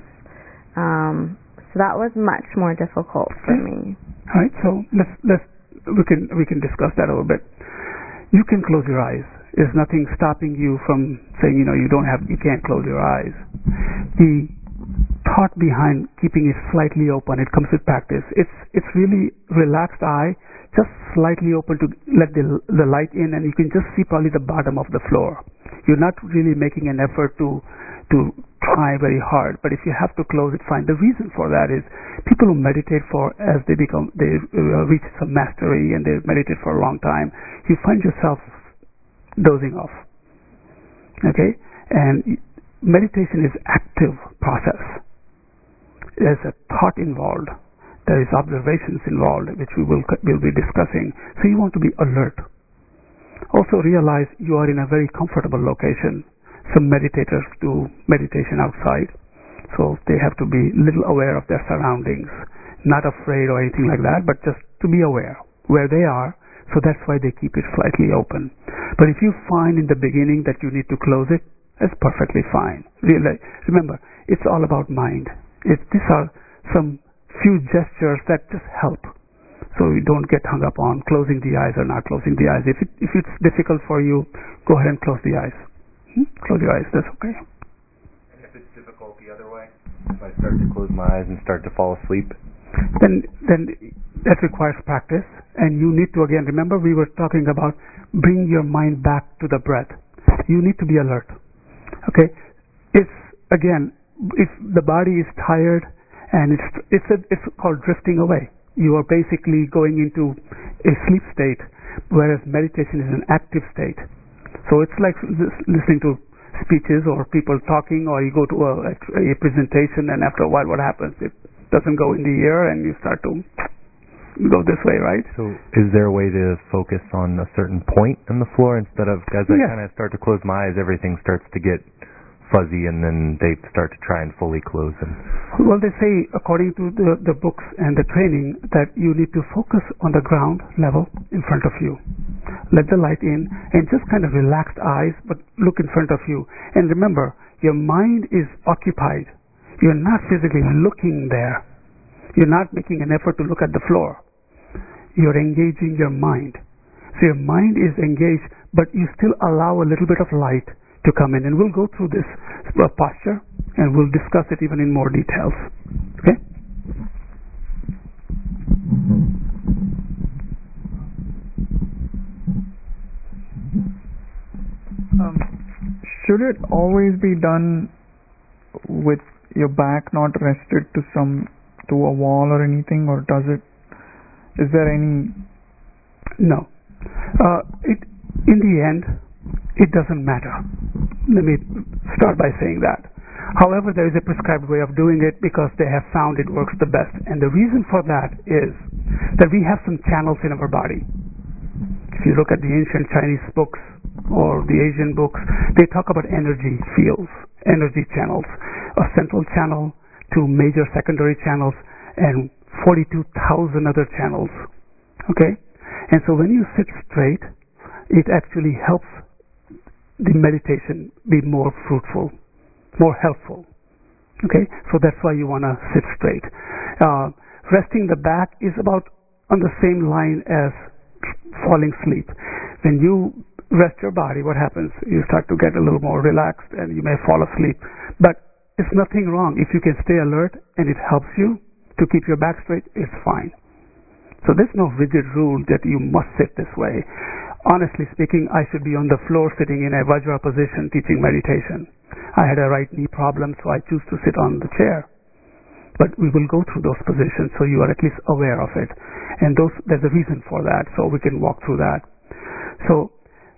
Um, so that was much more difficult for me.
All right, so let's let's we can we can discuss that a little bit. You can close your eyes. There's nothing stopping you from saying, you know, you don't have you can't close your eyes. The thought behind keeping it slightly open, it comes with practice. It's it's really relaxed eye, just slightly open to let the the light in, and you can just see probably the bottom of the floor. You're not really making an effort to to try very hard, but if you have to close it, fine. The reason for that is people who meditate for as they become they uh, reach some mastery and they meditate for a long time, you find yourself dozing off. Okay, and meditation is active process. There's a thought involved. There is observations involved, which we will will be discussing. So you want to be alert. Also realize you are in a very comfortable location. Some meditators do meditation outside, so they have to be little aware of their surroundings, not afraid or anything like that, but just to be aware where they are. So that's why they keep it slightly open. But if you find in the beginning that you need to close it, that's perfectly fine. Really, remember, it's all about mind. It's, these are some few gestures that just help. So you don't get hung up on closing the eyes or not closing the eyes. If it, if it's difficult for you, go ahead and close the eyes. Hmm? Close your eyes, that's okay.
And if it's difficult the other way?
If I start to close my eyes and start to fall asleep?
Then, then that requires practice. And you need to, again, remember we were talking about bring your mind back to the breath. You need to be alert. Okay? It's, again, if the body is tired and it's it's a, it's called drifting away. You are basically going into a sleep state, whereas meditation is an active state. So it's like listening to speeches or people talking, or you go to a, a presentation, and after a while what happens? It doesn't go in the ear and you start to go this way, right?
So is there a way to focus on a certain point on the floor instead of, as I
yes.
kind of start to close my eyes, everything starts to get fuzzy and then they start to try and fully close them?
Well, they say, according to the, the books and the training, that you need to focus on the ground level in front of you. Let the light in and just kind of relaxed eyes, but look in front of you. And remember, your mind is occupied. You're not physically looking there. You're not making an effort to look at the floor. You're engaging your mind. So your mind is engaged, but you still allow a little bit of light to come in. And we'll go through this posture and we'll discuss it even in more details. Okay?
Um, should it always be done with your back not rested to some to a wall or anything, or does it? Is there any?
No. Uh, it in the end, it doesn't matter. Let me start by saying that. However, there is a prescribed way of doing it because they have found it works the best. And the reason for that is that we have some channels in our body. If you look at the ancient Chinese books or the Asian books, they talk about energy fields, energy channels, a central channel, two major secondary channels, and forty-two thousand other channels. Okay? And so when you sit straight, it actually helps the meditation be more fruitful, more helpful. Okay? So that's why you want to sit straight. Uh, resting the back is about on the same line as falling asleep. When you rest your body, what happens? You start to get a little more relaxed and you may fall asleep. But it's nothing wrong. If you can stay alert and it helps you to keep your back straight, it's fine. So there's no rigid rule that you must sit this way. Honestly speaking, I should be on the floor sitting in a Vajra position teaching meditation. I had a right knee problem, so I choose to sit on the chair. But we will go through those positions so you are at least aware of it. And those, there's a reason for that, so we can walk through that. So,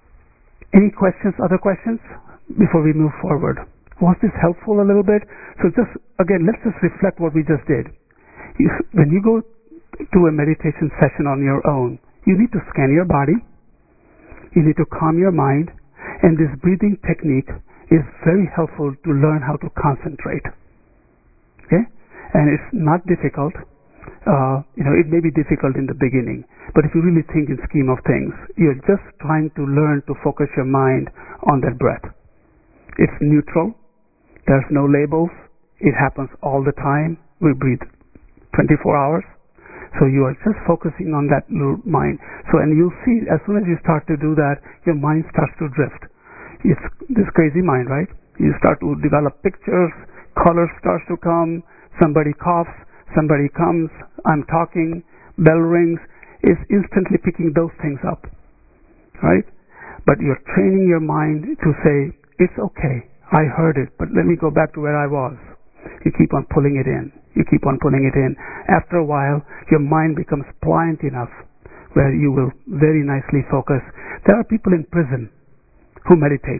any questions, other questions before we move forward? Was this helpful a little bit? So just, again, let's just reflect what we just did. You, when you go to a meditation session on your own, you need to scan your body. You need to calm your mind, and this breathing technique is very helpful to learn how to concentrate. Okay? And it's not difficult. Uh, you know, it may be difficult in the beginning, but if you really think in scheme of things, you're just trying to learn to focus your mind on that breath. It's neutral. There's no labels. It happens all the time. We breathe twenty-four hours. So you are just focusing on that little mind. So, and you'll see as soon as you start to do that, your mind starts to drift. It's this crazy mind, right? You start to develop pictures, color starts to come, somebody coughs, somebody comes, I'm talking, bell rings. It's instantly picking those things up, right? But you're training your mind to say, it's okay, I heard it, but let me go back to where I was. You keep on pulling it in. You keep on pulling it in. After a while, your mind becomes pliant enough where you will very nicely focus. There are people in prison who meditate.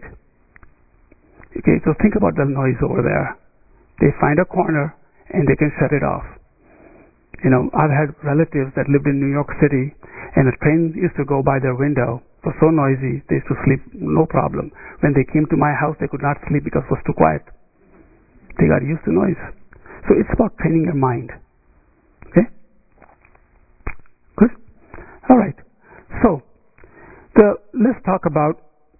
Okay, so think about the noise over there. They find a corner and they can shut it off. You know, I've had relatives that lived in New York City, and a train used to go by their window. It was so noisy, they used to sleep no problem. When they came to my house, they could not sleep because it was too quiet. They got used to noise. So it's about training your mind. Okay? Good? All right. So, the, let's talk about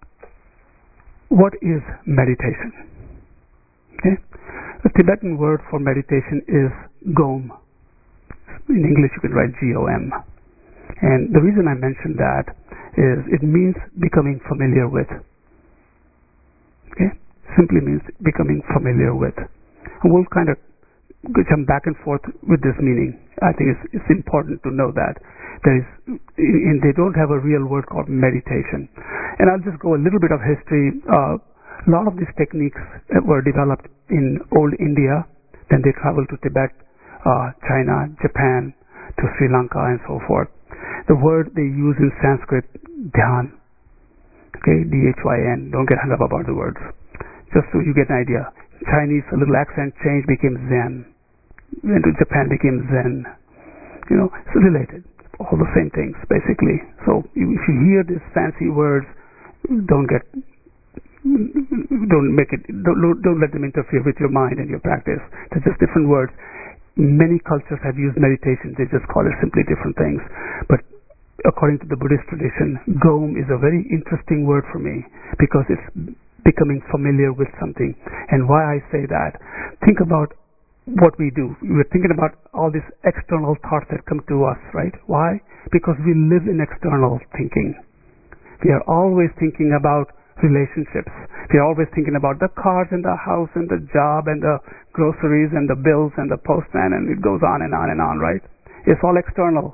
what is meditation. Okay? The Tibetan word for meditation is gom. In English you can write G O M. And the reason I mention that is it means becoming familiar with. Okay? Simply means becoming familiar with. And we'll kind of jump back and forth with this meaning. I think it's, it's important to know that. There is, and they don't have a real word called meditation. And I'll just go a little bit of history. Uh, a lot of these techniques were developed in old India. Then they traveled to Tibet, uh, China, Japan, to Sri Lanka, and so forth. The word they use in Sanskrit, dhyan. Okay, D H Y N. Don't get hung up about the words. Just so you get an idea. Chinese, a little accent change, became Zen. Went to Japan, became Zen. You know, it's related. All the same things, basically. So if you hear these fancy words, don't get, don't make it, don't, don't let them interfere with your mind and your practice. They're just different words. Many cultures have used meditation. They just call it simply different things. But according to the Buddhist tradition, gom is a very interesting word for me because it's becoming familiar with something. And why I say that, think about what we do. We're thinking about all these external thoughts that come to us, right? Why? Because we live in external thinking. We are always thinking about relationships. We are always thinking about the cars and the house and the job and the groceries and the bills and the postman, and it goes on and on and on, right? It's all external.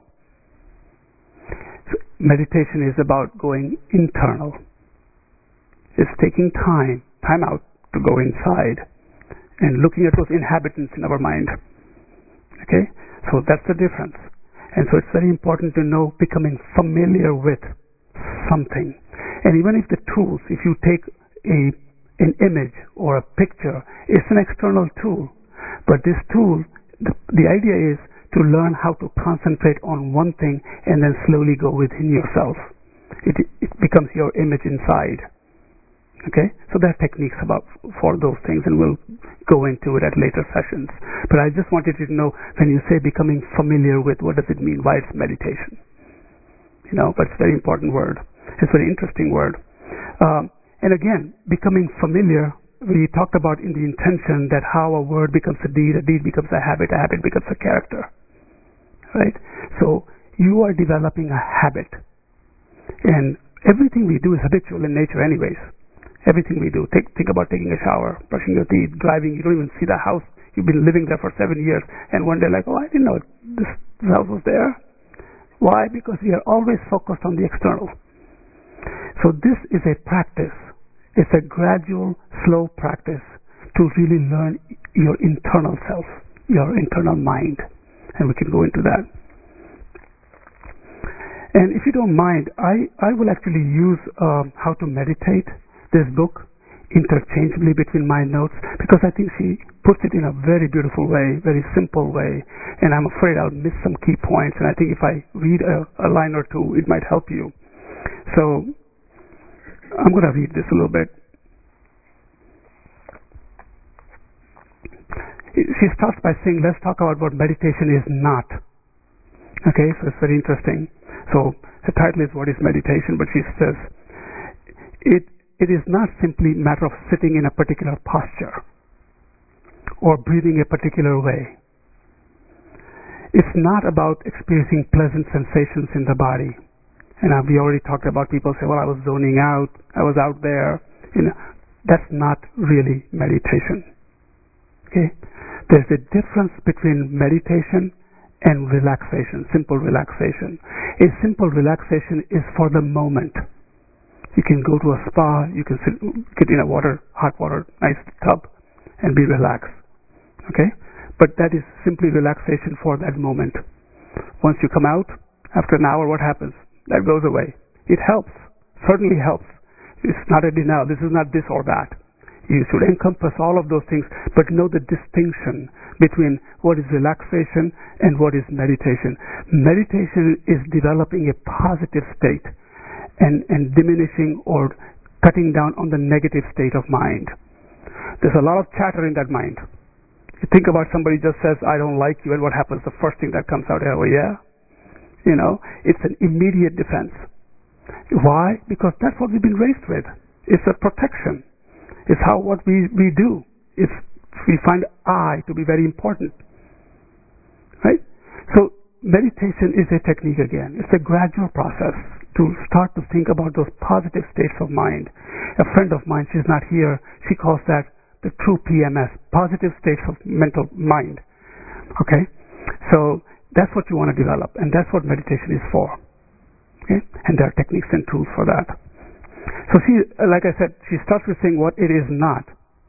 So meditation is about going internal. It's taking time, time out to go inside and looking at those inhabitants in our mind. Okay? So that's the difference. And so it's very important to know becoming familiar with something. And even if the tools, if you take a an image or a picture, it's an external tool. But this tool, the, the idea is to learn how to concentrate on one thing and then slowly go within yourself. It, it becomes your image inside. Okay, so there are techniques about for those things, and we'll go into it at later sessions. But I just wanted you to know, when you say becoming familiar with, what does it mean? Why it's meditation? You know, but it's a very important word. It's a very interesting word. Um, and again, becoming familiar, we talked about in the intention that how a word becomes a deed, a deed becomes a habit, a habit becomes a character. Right? So you are developing a habit, and everything we do is habitual in nature, anyways. Everything we do. Take, think about taking a shower, brushing your teeth, driving. You don't even see the house. You've been living there for seven years, and one day, like, oh, I didn't know this, this house was there. Why? Because we are always focused on the external. So this is a practice. It's a gradual, slow practice to really learn your internal self, your internal mind, and we can go into that. And if you don't mind, I, I will actually use um, how to meditate this book interchangeably between my notes, because I think she puts it in a very beautiful way, very simple way, and I'm afraid I'll miss some key points, and I think if I read a, a line or two, it might help you. So I'm going to read this a little bit. She starts by saying, let's talk about what meditation is not. Okay, so it's very interesting. So the title is What is Meditation? But she says, it It is not simply a matter of sitting in a particular posture. or breathing a particular way. It's not about experiencing pleasant sensations in the body. And uh, we already talked about people say, well, I was zoning out, I was out there. You know, that's not really meditation. Okay? There's a difference between meditation and relaxation, simple relaxation. A simple relaxation is for the moment. You can go to a spa, you can sit, get in a water, hot water, nice tub, and be relaxed. Okay? But that is simply relaxation for that moment. Once you come out, after an hour, what happens? That goes away. It helps, certainly helps. It's not a denial. This is not this or that. You should encompass all of those things, but know the distinction between what is relaxation and what is meditation. Meditation is developing a positive state and, and diminishing or cutting down on the negative state of mind. There's a lot of chatter in that mind. You think about somebody just says, I don't like you, and what happens? The first thing that comes out, oh yeah? You know, it's an immediate defense. Why? Because that's what we've been raised with. It's a protection. It's how what we, we do. It's, we find I to be very important. Right? So meditation is a technique again. It's a gradual process to start to think about those positive states of mind. A friend of mine, she's not here, she calls that the true P M S, positive states of mental mind. Okay? So that's what you want to develop, and that's what meditation is for. Okay? And there are techniques and tools for that. So she, like I said, she starts with saying what it is not.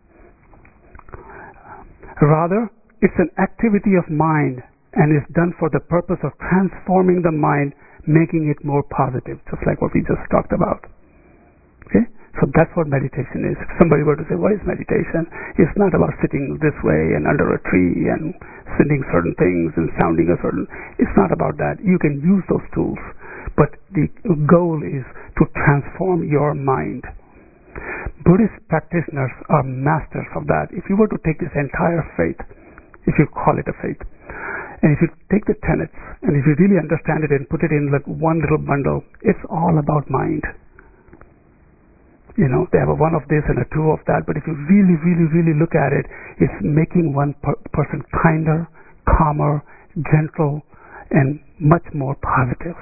Rather, it's an activity of mind and is done for the purpose of transforming the mind, making it more positive, just like what we just talked about. Okay? So that's what meditation is. If somebody were to say, what is meditation? It's not about sitting this way and under a tree and sending certain things and sounding a certain... It's not about that. You can use those tools, but the goal is to transform your mind. Buddhist practitioners are masters of that. If you were to take this entire faith, if you call it a faith, and if you take the tenets, and if you really understand it and put it in like one little bundle, it's all about mind. You know, they have a one of this and a two of that, but if you really, really, really look at it, it's making one per- person kinder, calmer, gentle, and much more positive.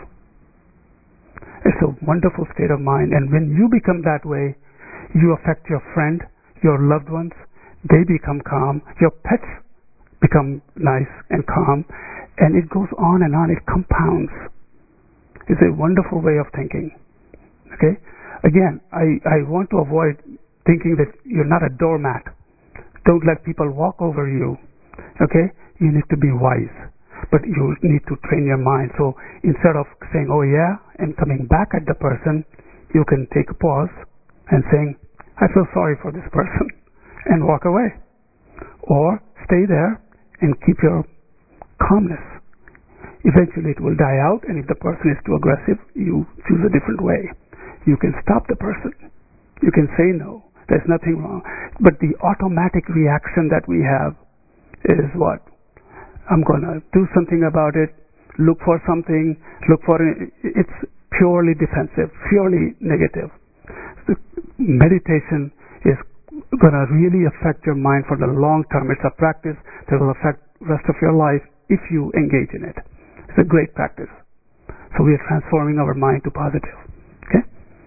It's a wonderful state of mind, and when you become that way, you affect your friend, your loved ones, they become calm, your pets become nice and calm, and it goes on and on, it compounds. It's a wonderful way of thinking. Okay? Again, I, I want to avoid thinking that you're not a doormat. Don't let people walk over you. Okay? You need to be wise. But you need to train your mind. So instead of saying, oh yeah, and coming back at the person, you can take a pause and saying, I feel sorry for this person, and walk away. Or stay there and keep your calmness. Eventually it will die out, and if the person is too aggressive, you choose a different way. You can stop the person. You can say no. There's nothing wrong. But the automatic reaction that we have is what? I'm going to do something about it, look for something, look for it. It's purely defensive, purely negative. So meditation is going to really affect your mind for the long term. It's a practice that will affect the rest of your life if you engage in it. It's a great practice. So we are transforming our mind to positive. Okay?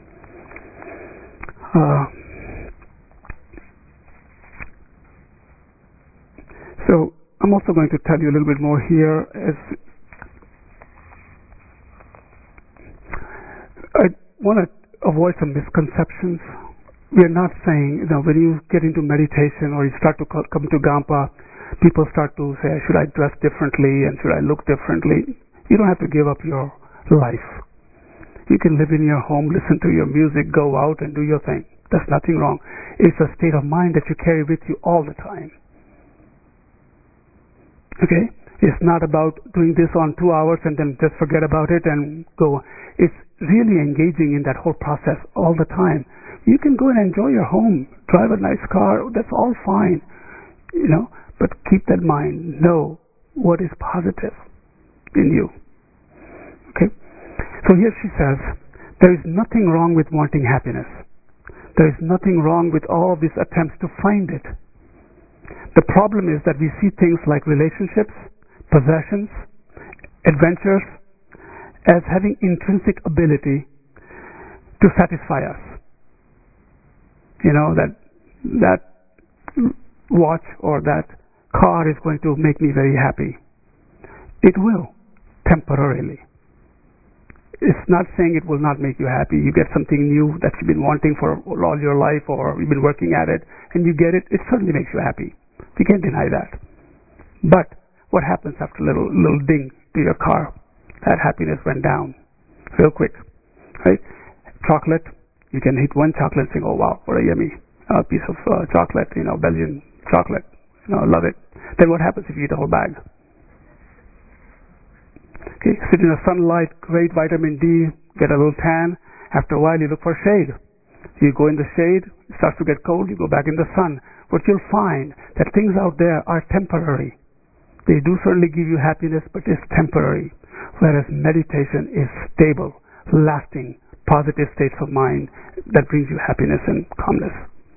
Uh, so I'm also going to tell you a little bit more here. As I want to avoid some misconceptions. We are not saying, you know, when you get into meditation or you start to come to Gampa, people start to say, should I dress differently and should I look differently? You don't have to give up your life. You can live in your home, listen to your music, go out and do your thing. There's nothing wrong. It's a state of mind that you carry with you all the time. Okay? It's not about doing this on two hours and then just forget about it and go. It's really engaging in that whole process all the time. You can go and enjoy your home, drive a nice car, that's all fine. You know, but keep that mind. Know what is positive in you. Okay? So here she says, there is nothing wrong with wanting happiness. There is nothing wrong with all these attempts to find it. The problem is that we see things like relationships, possessions, adventures as having intrinsic ability to satisfy us. You know, that that watch or that car is going to make me very happy. It will, temporarily. It's not saying it will not make you happy. You get something new that you've been wanting for all your life, or you've been working at it, and you get it, it certainly makes you happy. You can't deny that. But what happens after a little, little ding to your car? That happiness went down real quick, right? Chocolate, you can eat one chocolate and say, oh wow, what a yummy uh, piece of uh, chocolate, you know, Belgian chocolate, you know, love it. Then what happens if you eat a whole bag? Okay, sit in the sunlight, great vitamin D, get a little tan. After a while, you look for shade. You go in the shade, it starts to get cold, you go back in the sun. But you'll find that things out there are temporary. They do certainly give you happiness, but it's temporary. Whereas meditation is stable, lasting, positive states of mind that brings you happiness and calmness.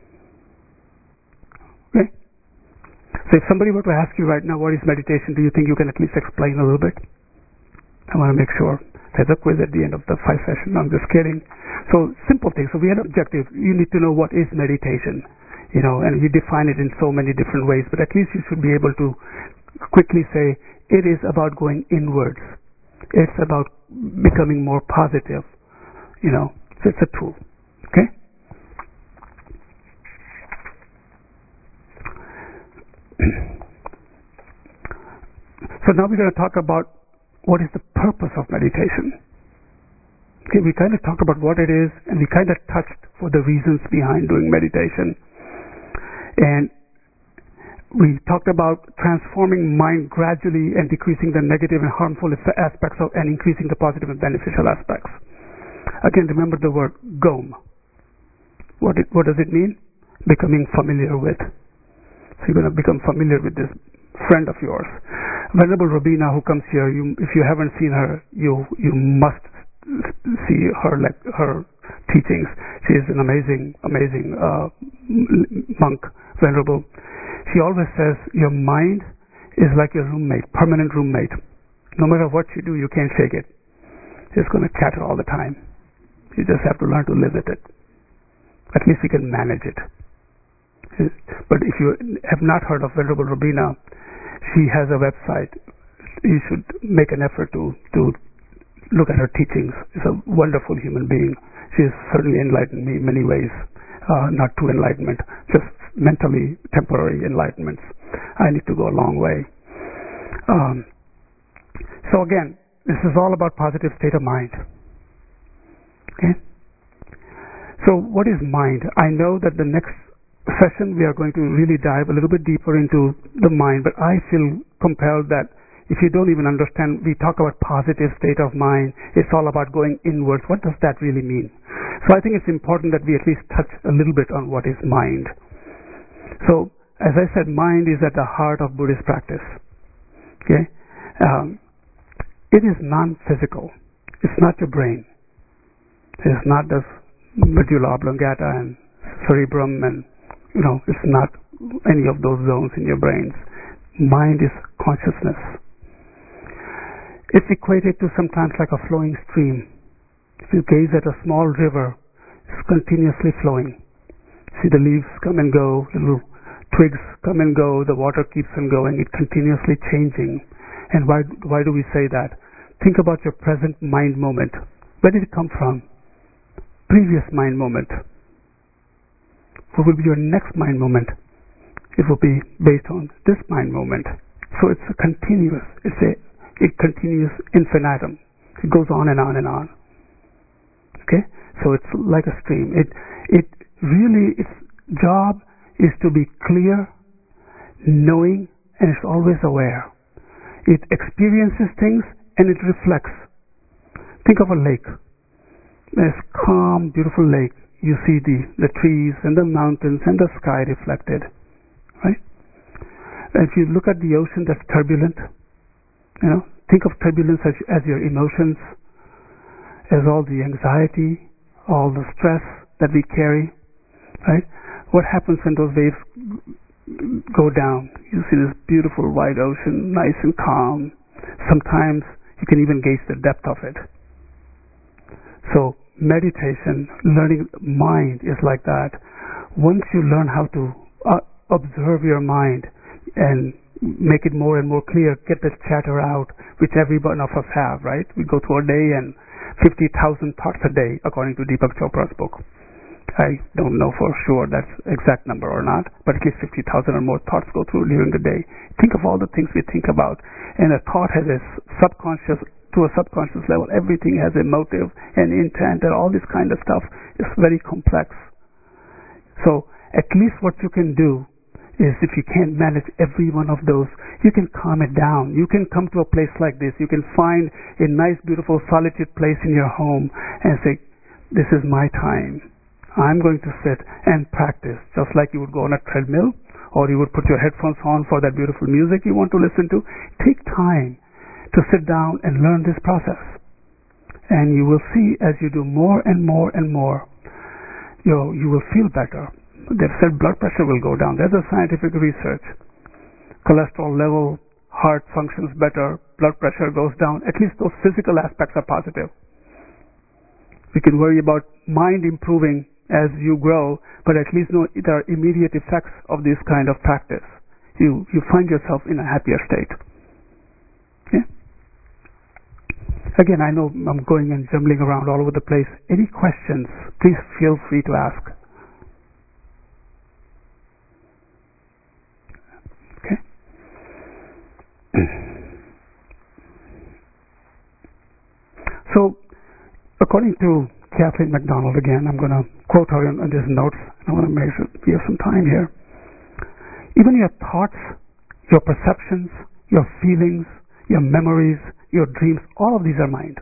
Okay? So if somebody were to ask you right now, what is meditation, do you think you can at least explain a little bit? I want to make sure. There's a quiz at the end of the five session. I'm just kidding. So simple things. So we had an objective. You need to know what is meditation. You know, and we define it in so many different ways, but at least you should be able to quickly say it is about going inwards. It's about becoming more positive. You know, so it's a tool. Okay? So now we're going to talk about what is the purpose of meditation. Okay, we kind of talked about what it is, and we kind of touched for the reasons behind doing meditation. And we talked about transforming mind gradually and decreasing the negative and harmful aspects of, and increasing the positive and beneficial aspects. Again, remember the word gom. What, it, what does it mean? Becoming familiar with. So you're going to become familiar with this friend of yours. Venerable Robina, who comes here, you, if you haven't seen her, you you must see her like her teachings. She is an amazing, amazing uh, monk, venerable. She always says your mind is like your roommate, permanent roommate. No matter what you do, you can't shake it. It's going to chatter all the time. You just have to learn to live with it. At least you can manage it. But if you have not heard of Venerable Robina, she has a website. You should make an effort to, to look at her teachings. She's a wonderful human being. She has certainly enlightened me in many ways. Uh, not true enlightenment, just mentally temporary enlightenments. I need to go a long way. Um, so again, this is all about positive state of mind. Okay? So what is mind? I know that the next session we are going to really dive a little bit deeper into the mind, but I feel compelled that if you don't even understand, we talk about positive state of mind, it's all about going inwards. What does that really mean? So I think it's important that we at least touch a little bit on what is mind. So as I said, mind is at the heart of Buddhist practice. Okay, um, it is non-physical. It's not your brain. It's not the medulla oblongata and cerebrum, and you know, it's not any of those zones in your brains. Mind is consciousness. It's equated to sometimes like a flowing stream. If you gaze at a small river, it's continuously flowing. See the leaves come and go, little twigs come and go, the water keeps on going, it's continuously changing. And why, why do we say that? Think about your present mind moment. Where did it come from? Previous mind moment. What will be your next mind moment? It will be based on this mind moment. So it's a continuous, it's a, it continues infinitum. It goes on and on and on. Okay? So it's like a stream. It, it really, its job is to be clear, knowing, and it's always aware. It experiences things and it reflects. Think of a lake. This calm, beautiful lake. You see the, the trees and the mountains and the sky reflected. Right? If you look at the ocean that's turbulent, you know, think of turbulence as, as your emotions, as all the anxiety, all the stress that we carry. Right? What happens when those waves go down. You see this beautiful wide ocean, nice and calm. Sometimes you can even gauge the depth of it. So meditation, learning mind is like that. Once you learn how to uh, observe your mind and make it more and more clear, get the chatter out, which every one of us have, right? We go through a day and fifty thousand thoughts a day, according to Deepak Chopra's book. I don't know for sure that's exact number or not, but at least fifty thousand or more thoughts go through during the day. Think of all the things we think about. And a thought has a subconscious, to a subconscious level, everything has a motive and intent and all this kind of stuff. It's very complex. So at least what you can do is, if you can't manage every one of those, you can calm it down. You can come to a place like this. You can find a nice, beautiful, solitude place in your home and say, this is my time. I'm going to sit and practice, just like you would go on a treadmill, or you would put your headphones on for that beautiful music you want to listen to. Take time to sit down and learn this process. And you will see, as you do more and more and more, you know, you will feel better. They've said blood pressure will go down. There's a scientific research. Cholesterol level, heart functions better, blood pressure goes down. At least those physical aspects are positive. We can worry about mind improving as you grow, but at least know there are immediate effects of this kind of practice. You you find yourself in a happier state. Okay? Again, I know I'm going and jumbling around all over the place. Any questions, please feel free to ask. Okay? So, according to Kathleen MacDonald, again, I'm going to quote her in, in these notes. I want to make sure we have some time here. Even your thoughts, your perceptions, your feelings, your memories, your dreams, all of these are mind.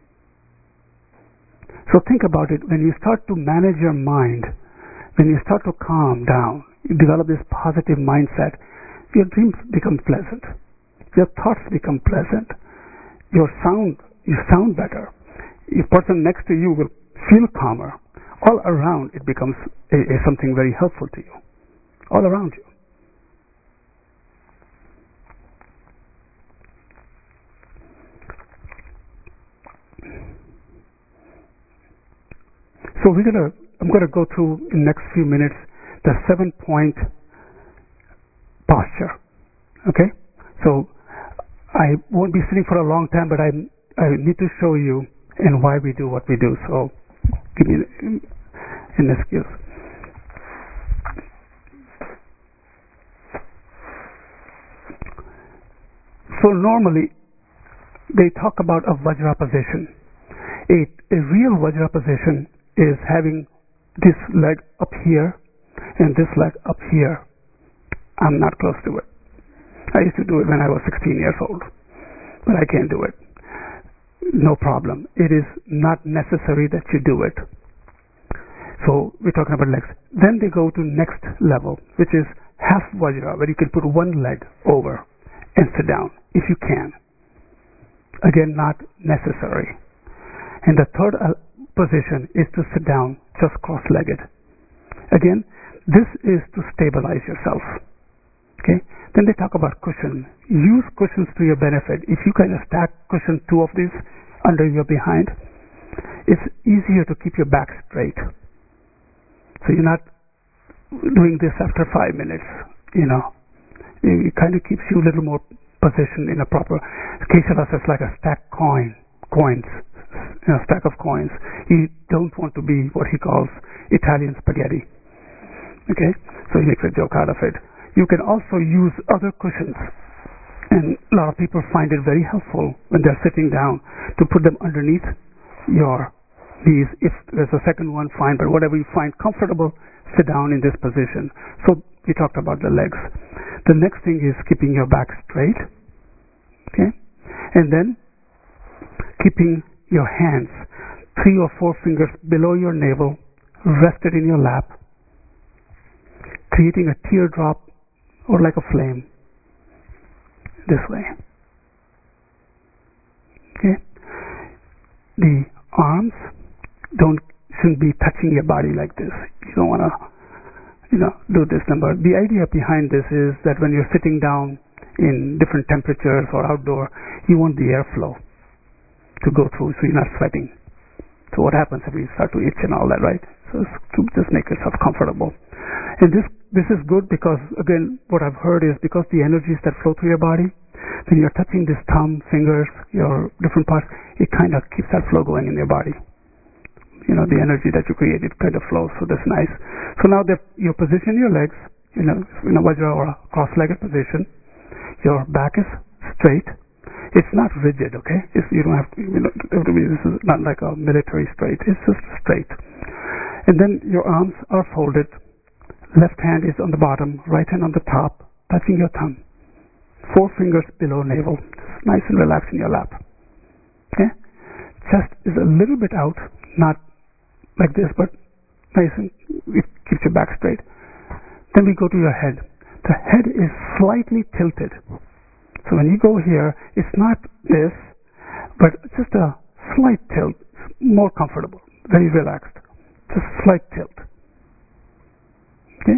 So think about it. When you start to manage your mind, when you start to calm down, you develop this positive mindset, your dreams become pleasant. Your thoughts become pleasant. Your sound, you sound better. The person next to you will feel calmer. All around it becomes a, a something very helpful to you. All around you. So we're gonna I'm gonna go through in the next few minutes the seven point posture. Okay? So I won't be sitting for a long time, but I I need to show you and why we do what we do. So give me an excuse. So normally they talk about a Vajra position. A, a real Vajra position is having this leg up here and this leg up here. I'm not close to it. I used to do it when I was sixteen years old, but I can't do it. No problem. It is not necessary that you do it. So we're talking about legs. Then they go to next level, which is half Vajra, where you can put one leg over and sit down, if you can. Again, not necessary. And the third uh, position is to sit down just cross-legged. Again, this is to stabilize yourself. Okay? Then they talk about cushion. Use cushions to your benefit. If you kind of stack cushion, two of these under your behind, it's easier to keep your back straight. So you're not doing this after five minutes, you know. It kind of keeps you a little more positioned in a proper. Keshavasa is like a stack coin, coins, you know, stack of coins. You don't want to be what he calls Italian spaghetti. Okay? So he makes a joke out of it. You can also use other cushions, and a lot of people find it very helpful when they're sitting down to put them underneath your knees. If there's a second one, fine, but whatever you find comfortable, sit down in this position. So we talked about the legs. The next thing is keeping your back straight, okay, and then keeping your hands three or four fingers below your navel, rested in your lap, creating a teardrop or like a flame this way. Okay? The arms don't shouldn't be touching your body like this. You don't want to, you know, do this number. The idea behind this is that when you're sitting down in different temperatures or outdoor, you want the airflow to go through so you're not sweating. So what happens if you start to itch and all that, right? So to just make yourself comfortable. And this this is good because, again, what I've heard is because the energies that flow through your body, when you're touching this thumb, fingers, your different parts, it kind of keeps that flow going in your body. You know, the energy that you create, it kind of flows, so that's nice. So now that you position your legs in a, in a vajra or a cross-legged position, your back is straight. It's not rigid, okay? It's, you don't have to, you know, this is not like a military straight. It's just straight. And then your arms are folded. Left hand is on the bottom, right hand on the top, touching your thumb. Four fingers below navel. Just nice and relaxed in your lap. Okay? Chest is a little bit out, not like this, but nice and it keeps your back straight. Then we go to your head. The head is slightly tilted. So when you go here, it's not this, but just a slight tilt, more comfortable, very relaxed. Just slight tilt. Okay?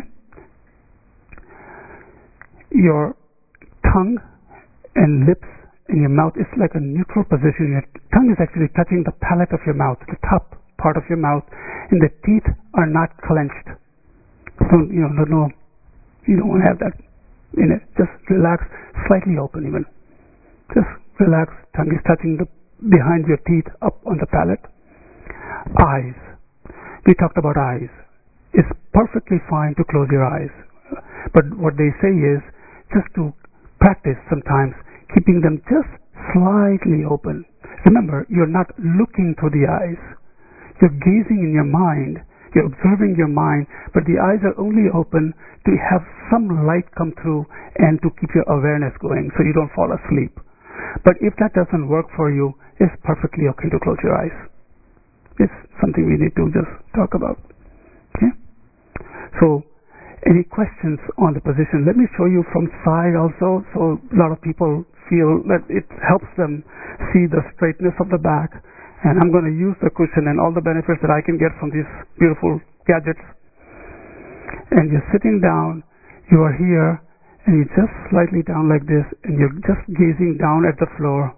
Your tongue and lips and your mouth is like a neutral position. Your tongue is actually touching the palate of your mouth, the top part of your mouth, and the teeth are not clenched. So, you know, no, no, you don't want to have that in it. Just relax, slightly open even. Just relax. Tongue is touching the behind your teeth, up on the palate. Eyes. We talked about eyes. It's perfectly fine to close your eyes, but what they say is just to practice sometimes keeping them just slightly open. Remember, you're not looking through the eyes. You're gazing in your mind. You're observing your mind, but the eyes are only open to have some light come through and to keep your awareness going so you don't fall asleep. But if that doesn't work for you, it's perfectly okay to close your eyes. It's something we need to just talk about. Okay? So, any questions on the position? Let me show you from side also, so a lot of people feel that it helps them see the straightness of the back. And I'm going to use the cushion and all the benefits that I can get from these beautiful gadgets. And you're sitting down, you are here, and you're just slightly down like this, and you're just gazing down at the floor.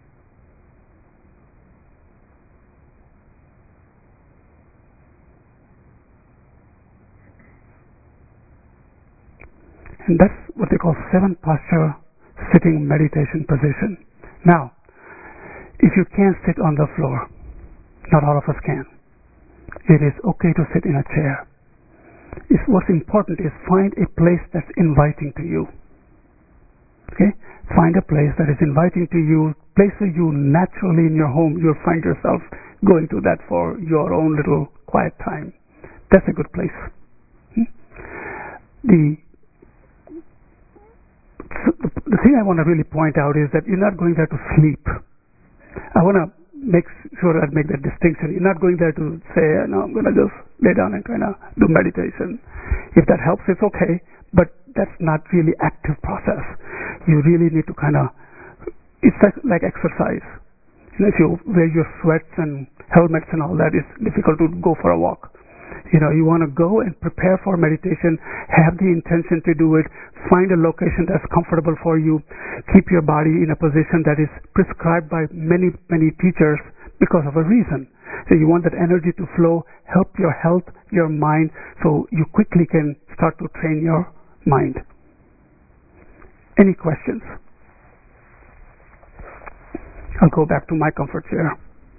And that's what they call seven posture sitting meditation position. Now, if you can't sit on the floor, not all of us can. It is okay to sit in a chair. It's, what's important is find a place that's inviting to you. Okay? Find a place that is inviting to you, place where you naturally in your home, you'll find yourself going to that for your own little quiet time. That's a good place. Hmm? The The thing I want to really point out is that you're not going there to sleep. I want to make sure I make that distinction. You're not going there to say, no, I'm going to just lay down and kind of do meditation. If that helps, it's okay, but that's not really active process. You really need to kind of, it's like, like exercise. You know, if you wear your sweats and helmets and all that, it's difficult to go for a walk. You know, you want to go and prepare for meditation, have the intention to do it, find a location that's comfortable for you, keep your body in a position that is prescribed by many, many teachers because of a reason. So you want that energy to flow, help your health, your mind, so you quickly can start to train your mind. Any questions? I'll go back to my comfort chair.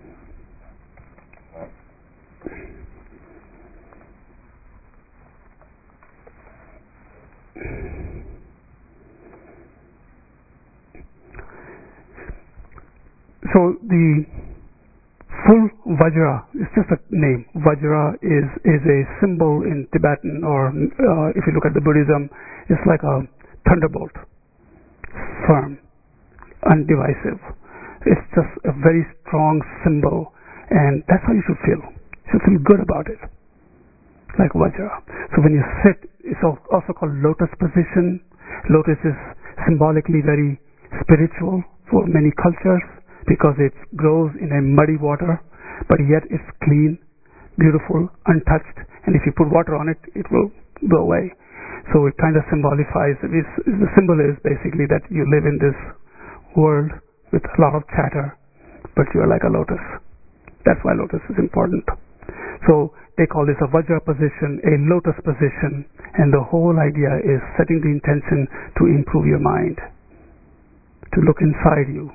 So the full Vajra is just a name. Vajra is is a symbol in Tibetan, or uh, if you look at the Buddhism, it's like a thunderbolt, firm, undivisive. It's just a very strong symbol, and that's how you should feel. You should feel good about it, like Vajra. So when you sit, it's also called lotus position. Lotus is symbolically very spiritual for many cultures, because it grows in a muddy water, but yet it's clean beautiful, untouched, and if you put water on it, it will go away. So it kind of symbolifies, it's, the symbol is basically that you live in this world with a lot of chatter, but you are like a lotus. That's why lotus is important. So they call this a Vajra position, a lotus position, and the whole idea is setting the intention to improve your mind, to look inside you.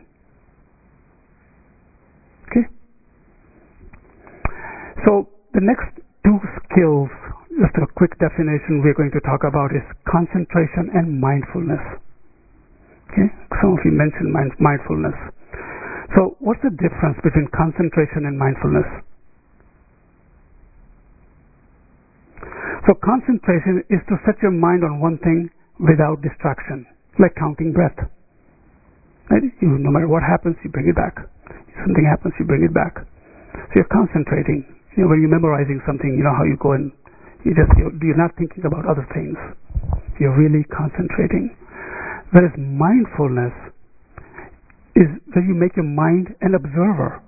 Okay? So the next two skills, just a quick definition we're going to talk about, is concentration and mindfulness. Okay? Some of you mentioned mind mindfulness. So what's the difference between concentration and mindfulness? So concentration is to set your mind on one thing without distraction, like counting breath. Right? You, no matter what happens, you bring it back. Something happens, you bring it back. So you're concentrating. You know, when you're memorizing something, you know how you go and you just you're, you're not thinking about other things. You're really concentrating. Whereas mindfulness is that you make your mind an observer.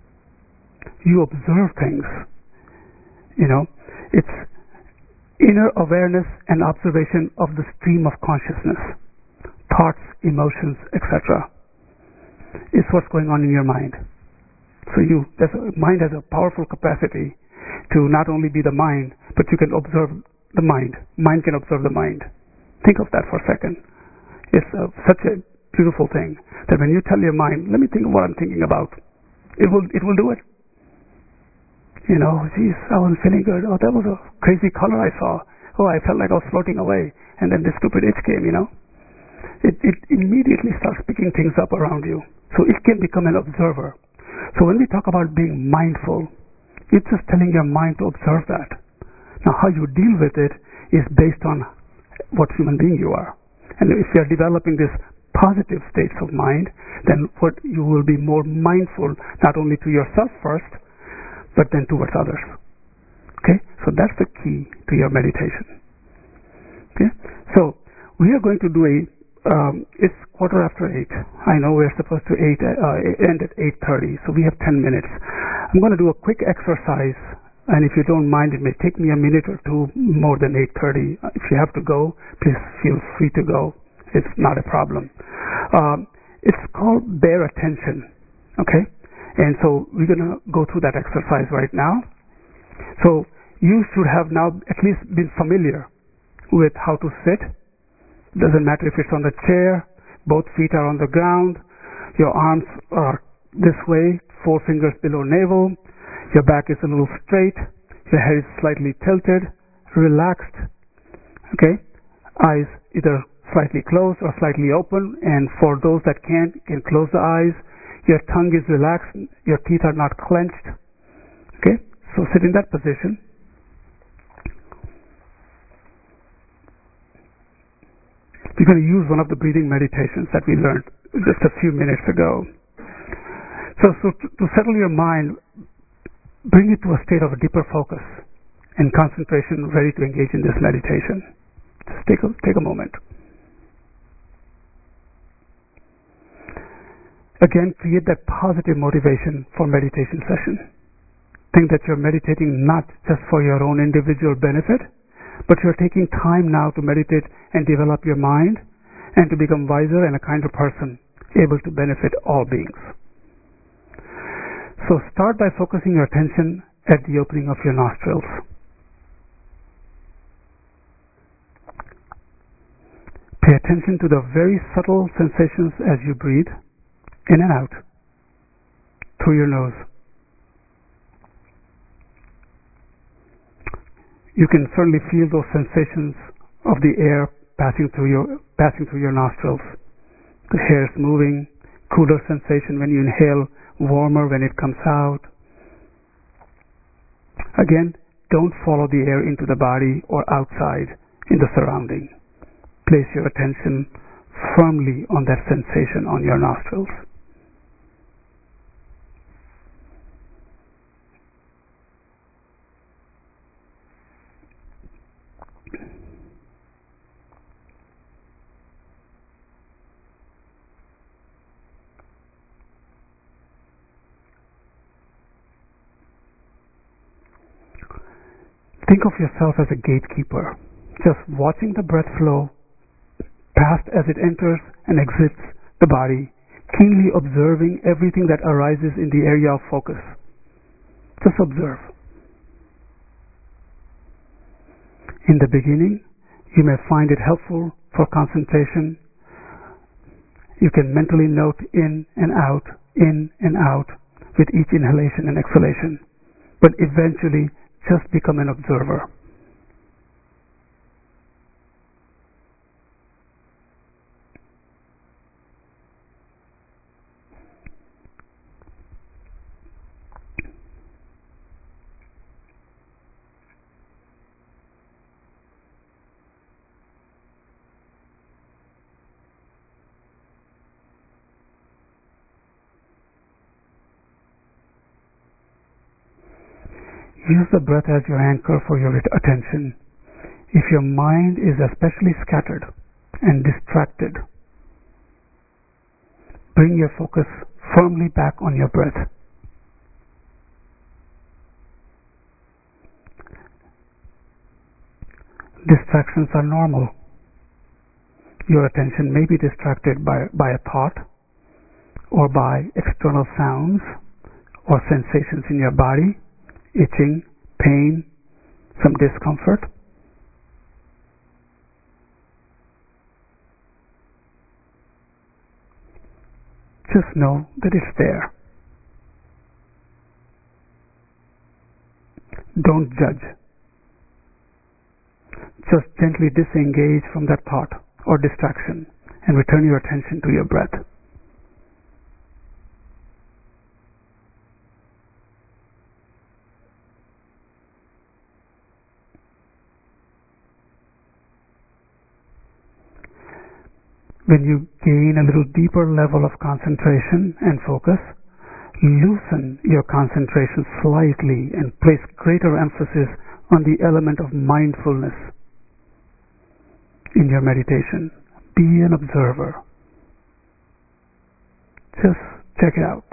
You observe things. You know, it's inner awareness and observation of the stream of consciousness, thoughts, emotions, et cetera. It's what's going on in your mind. So you, that's a, mind has a powerful capacity to not only be the mind, but you can observe the mind. Mind can observe the mind. Think of that for a second. It's a, such a beautiful thing that when you tell your mind, let me think of what I'm thinking about, it will, it will do it. You know, geez, I wasn't feeling good. Oh, that was a crazy color I saw. Oh, I felt like I was floating away. And then this stupid itch came, you know. It, it immediately starts picking things up around you. So it can become an observer. So when we talk about being mindful, it's just telling your mind to observe that. Now how you deal with it is based on what human being you are. And if you are developing this positive states of mind, then what you will be more mindful, not only to yourself first, but then towards others. Okay? So that's the key to your meditation. Okay? So we are going to do a Um, it's quarter after eight. I know we're supposed to eight, uh, end at eight thirty, so we have ten minutes. I'm going to do a quick exercise, and if you don't mind, it may take me a minute or two more than eight thirty. If you have to go, please feel free to go. It's not a problem. Um, it's called bare attention. Okay? And so we're going to go through that exercise right now. So you should have now at least been familiar with how to sit. Doesn't matter if it's on the chair, both feet are on the ground, your arms are this way, four fingers below navel, your back is a little straight, your head is slightly tilted, relaxed, okay? Eyes either slightly closed or slightly open, and for those that can't, can close the eyes. Your tongue is relaxed, your teeth are not clenched, okay? So sit in that position. We're going to use one of the breathing meditations that we learned just a few minutes ago. So, so to, to settle your mind, bring it to a state of a deeper focus and concentration, ready to engage in this meditation. Just take a, take a moment. Again, create that positive motivation for meditation session. Think that you're meditating not just for your own individual benefit, but you're taking time now to meditate and develop your mind and to become wiser and a kinder person, able to benefit all beings. So start by focusing your attention at the opening of your nostrils. Pay attention to the very subtle sensations as you breathe in and out through your nose. You can certainly feel those sensations of the air passing through your passing through your nostrils. The hair is moving, cooler sensation when you inhale, warmer when it comes out. Again, don't follow the air into the body or outside in the surrounding. Place your attention firmly on that sensation on your nostrils. Think of yourself as a gatekeeper, just watching the breath flow past as it enters and exits the body, keenly observing everything that arises in the area of focus. Just observe. In the beginning, you may find it helpful for concentration. You can mentally note in and out, in and out with each inhalation and exhalation, but eventually just become an observer. Use the breath as your anchor for your attention. If your mind is especially scattered and distracted, bring your focus firmly back on your breath. Distractions are normal. Your attention may be distracted by, by a thought or by external sounds or sensations in your body, itching, pain, some discomfort. Just know that it's there. Don't judge. Just gently disengage from that thought or distraction and return your attention to your breath. When you gain a little deeper level of concentration and focus, loosen your concentration slightly and place greater emphasis on the element of mindfulness in your meditation. Be an observer. Just check it out.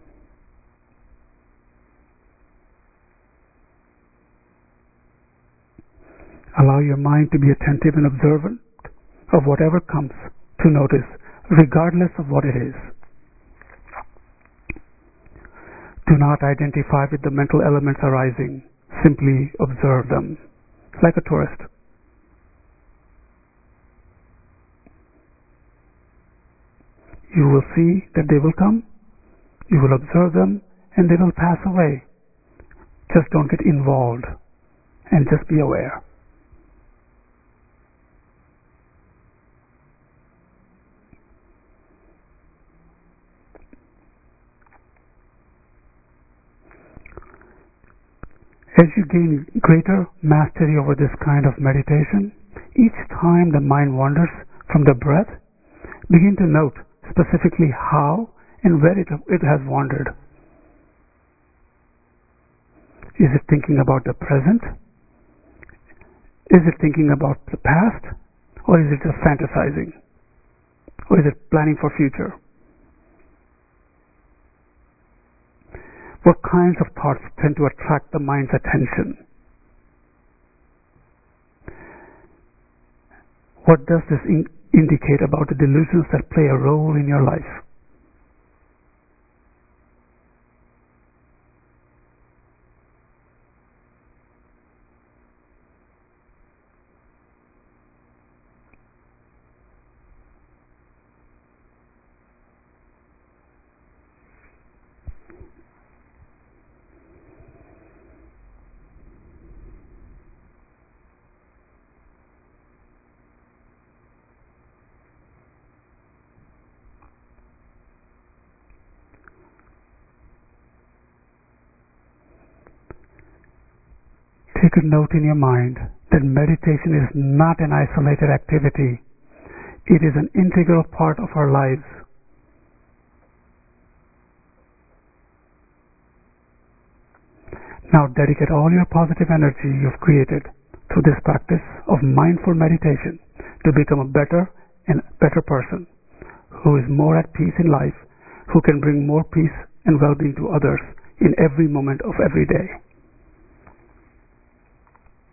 Allow your mind to be attentive and observant of whatever comes to notice, regardless of what it is. Do not identify with the mental elements arising. Simply observe them, like a tourist. You will see that they will come, you will observe them, and they will pass away. Just don't get involved, and just be aware. As you gain greater mastery over this kind of meditation, each time the mind wanders from the breath, begin to note specifically how and where it, it has wandered. Is it thinking about the present? Is it thinking about the past? Or is it just fantasizing? Or is it planning for future? What kinds of thoughts tend to attract the mind's attention? What does this in- indicate about the delusions that play a role in your life? Take a note in your mind that meditation is not an isolated activity. It is an integral part of our lives. Now dedicate all your positive energy you've created through this practice of mindful meditation to become a better and better person who is more at peace in life, who can bring more peace and well-being to others in every moment of every day.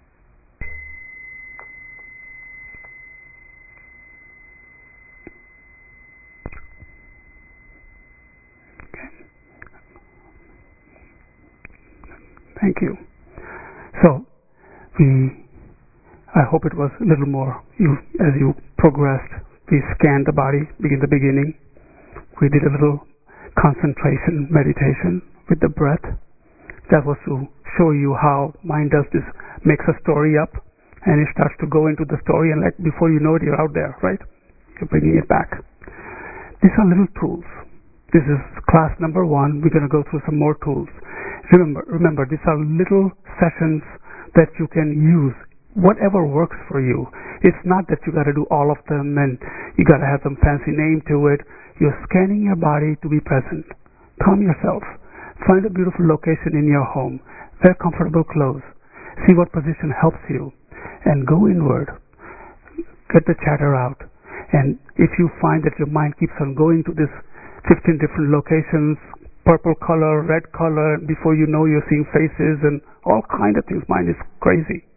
Thank you. So, we, I hope it was a little more, you, as you progressed, we scanned the body in the beginning. We did a little concentration meditation with the breath. That was to show you how mind does this, makes a story up, and it starts to go into the story, and like before you know it, you're out there, right? You're bringing it back. These are little tools. This is class number one. We're going to go through some more tools. Remember, remember, these are little sessions that you can use, whatever works for you. It's not that you got to do all of them and you got to have some fancy name to it. You're scanning your body to be present. Calm yourself. Find a beautiful location in your home. Wear comfortable clothes. See what position helps you. And go inward. Get the chatter out. And if you find that your mind keeps on going to this fifteen different locations, purple color, red color, before you know you're seeing faces and all kind of things. Mind is crazy.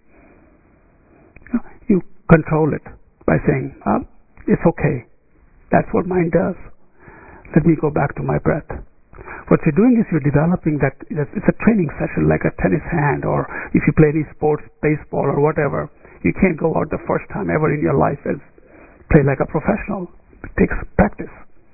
You control it by saying, oh, it's okay. That's what mind does. Let me go back to my breath. What you're doing is you're developing that, it's a training session like a tennis hand, or if you play any sports, baseball or whatever. You can't go out the first time ever in your life and play like a professional. It takes practice.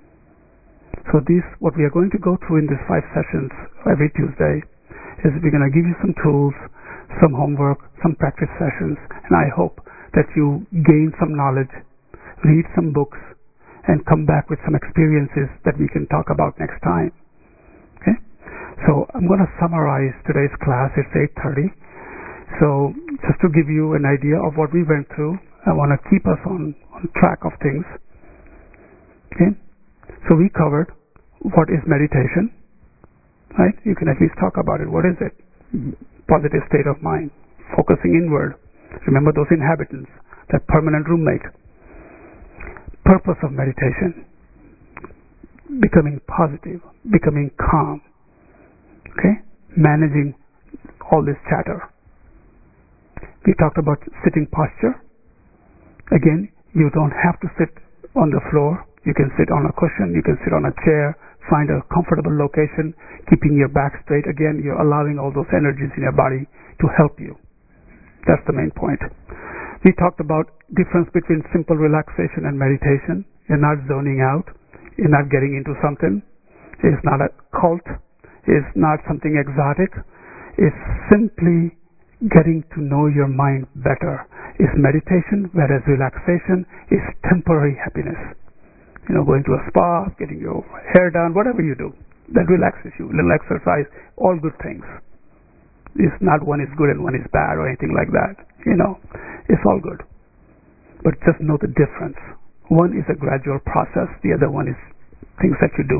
So these, what we are going to go through in these five sessions every Tuesday is we're going to give you some tools, some homework, some practice sessions, and I hope that you gain some knowledge, read some books, and come back with some experiences that we can talk about next time. Okay? So I'm going to summarize today's class. It's eight thirty. So just to give you an idea of what we went through, I want to keep us on, on track of things. Okay? So we covered what is meditation, right? You can at least talk about it. What is it? Positive state of mind, focusing inward. Remember those inhabitants, that permanent roommate. Purpose of meditation, becoming positive, becoming calm, okay? Managing all this chatter. We talked about sitting posture. Again, you don't have to sit on the floor. You can sit on a cushion, you can sit on a chair, find a comfortable location, keeping your back straight. Again, you're allowing all those energies in your body to help you. That's the main point. We talked about difference between simple relaxation and meditation. You're not zoning out. You're not getting into something. It's not a cult. It's not something exotic. It's simply getting to know your mind better. It's meditation, whereas relaxation is temporary happiness. You know, going to a spa, getting your hair done, whatever you do, that relaxes you. Little exercise, all good things. It's not one is good and one is bad or anything like that. You know, it's all good. But just know the difference. One is a gradual process. The other one is things that you do.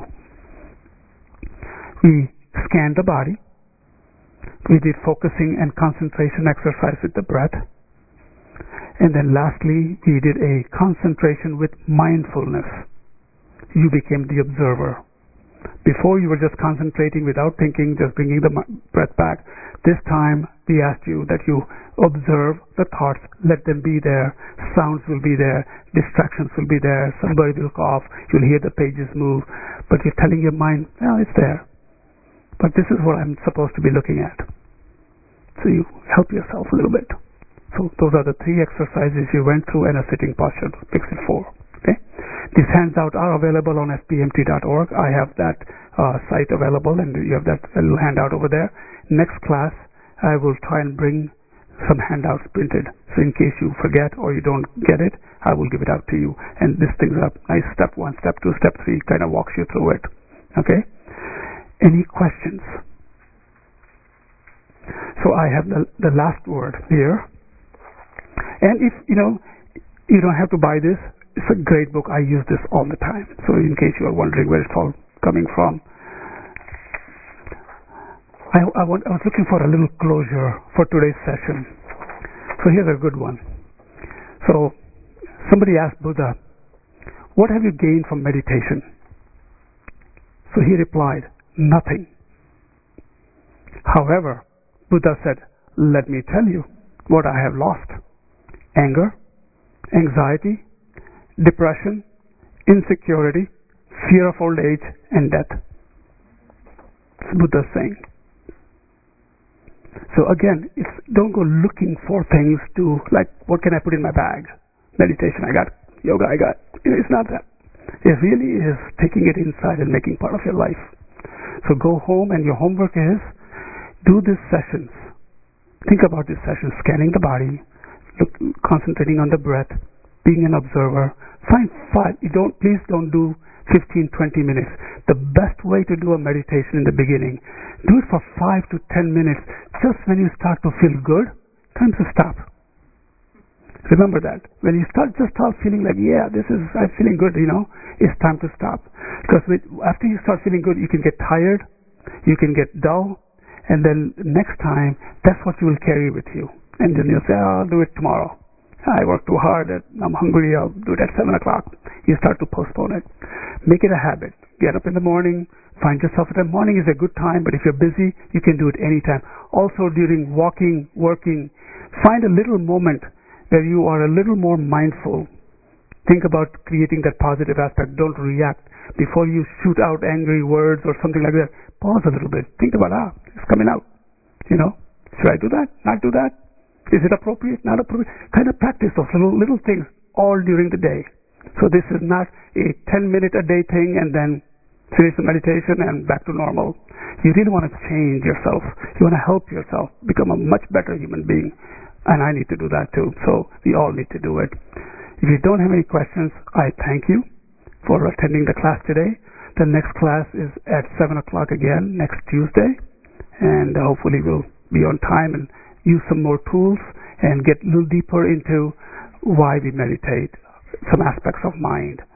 We scanned the body. We did focusing and concentration exercise with the breath. And then lastly, we did a concentration with mindfulness. You became the observer. Before you were just concentrating without thinking, just bringing the breath back. This time we asked you that you observe the thoughts, let them be there. Sounds will be there, distractions will be there, somebody will cough, you'll hear the pages move, but you're telling your mind, well, it's there. But this is what I'm supposed to be looking at. So you help yourself a little bit. So those are the three exercises you went through in a sitting posture. Fix it four. Okay? These handouts are available on f p m t dot org. I have that uh, site available, and you have that little handout over there. Next class, I will try and bring some handouts printed. So in case you forget or you don't get it, I will give it out to you. And this thing's up nice. Step one, step two, step three kind of walks you through it. Okay? Any questions? So I have the, the last word here. And if, you know, you don't have to buy this, it's a great book. I use this all the time. So in case you are wondering where it's all coming from. I, I, want, I was looking for a little closure for today's session. So here's a good one. So somebody asked Buddha, what have you gained from meditation? So he replied, nothing. However, Buddha said, let me tell you what I have lost. Anger, anxiety, depression, insecurity, fear of old age, and death. It's Buddha's saying. So again, it's, don't go looking for things to, like, what can I put in my bag? Meditation, I got yoga, I got, it's not that. It really is taking it inside and making part of your life. So go home, and your homework is do these sessions. Think about these sessions, scanning the body, look, concentrating on the breath, being an observer. Find five. You don't, please don't do fifteen, twenty minutes. The best way to do a meditation in the beginning, do it for five to ten minutes. Just when you start to feel good, time to stop. Remember that. When you start, just start feeling like, yeah, this is, I'm feeling good, you know, it's time to stop. Because with, after you start feeling good, you can get tired, you can get dull, and then next time, that's what you will carry with you. And then you'll say, oh, I'll do it tomorrow. I worked too hard, I'm hungry, I'll do it at seven o'clock. You start to postpone it. Make it a habit. Get up in the morning, find yourself at the morning is a good time, but if you're busy, you can do it anytime. Also during walking, working, find a little moment where you are a little more mindful. Think about creating that positive aspect. Don't react. Before you shoot out angry words or something like that, pause a little bit. Think about, ah, it's coming out. You know, should I do that? Not do that? Is it appropriate? Not appropriate? Kind of practice those little, little things all during the day. So this is not a ten minute a day thing and then finish the meditation and back to normal. You really want to change yourself. You want to help yourself become a much better human being. And I need to do that too. So we all need to do it. If you don't have any questions, I thank you for attending the class today. The next class is at seven o'clock again next Tuesday. And hopefully we'll be on time and use some more tools and get a little deeper into why we meditate, some aspects of mind.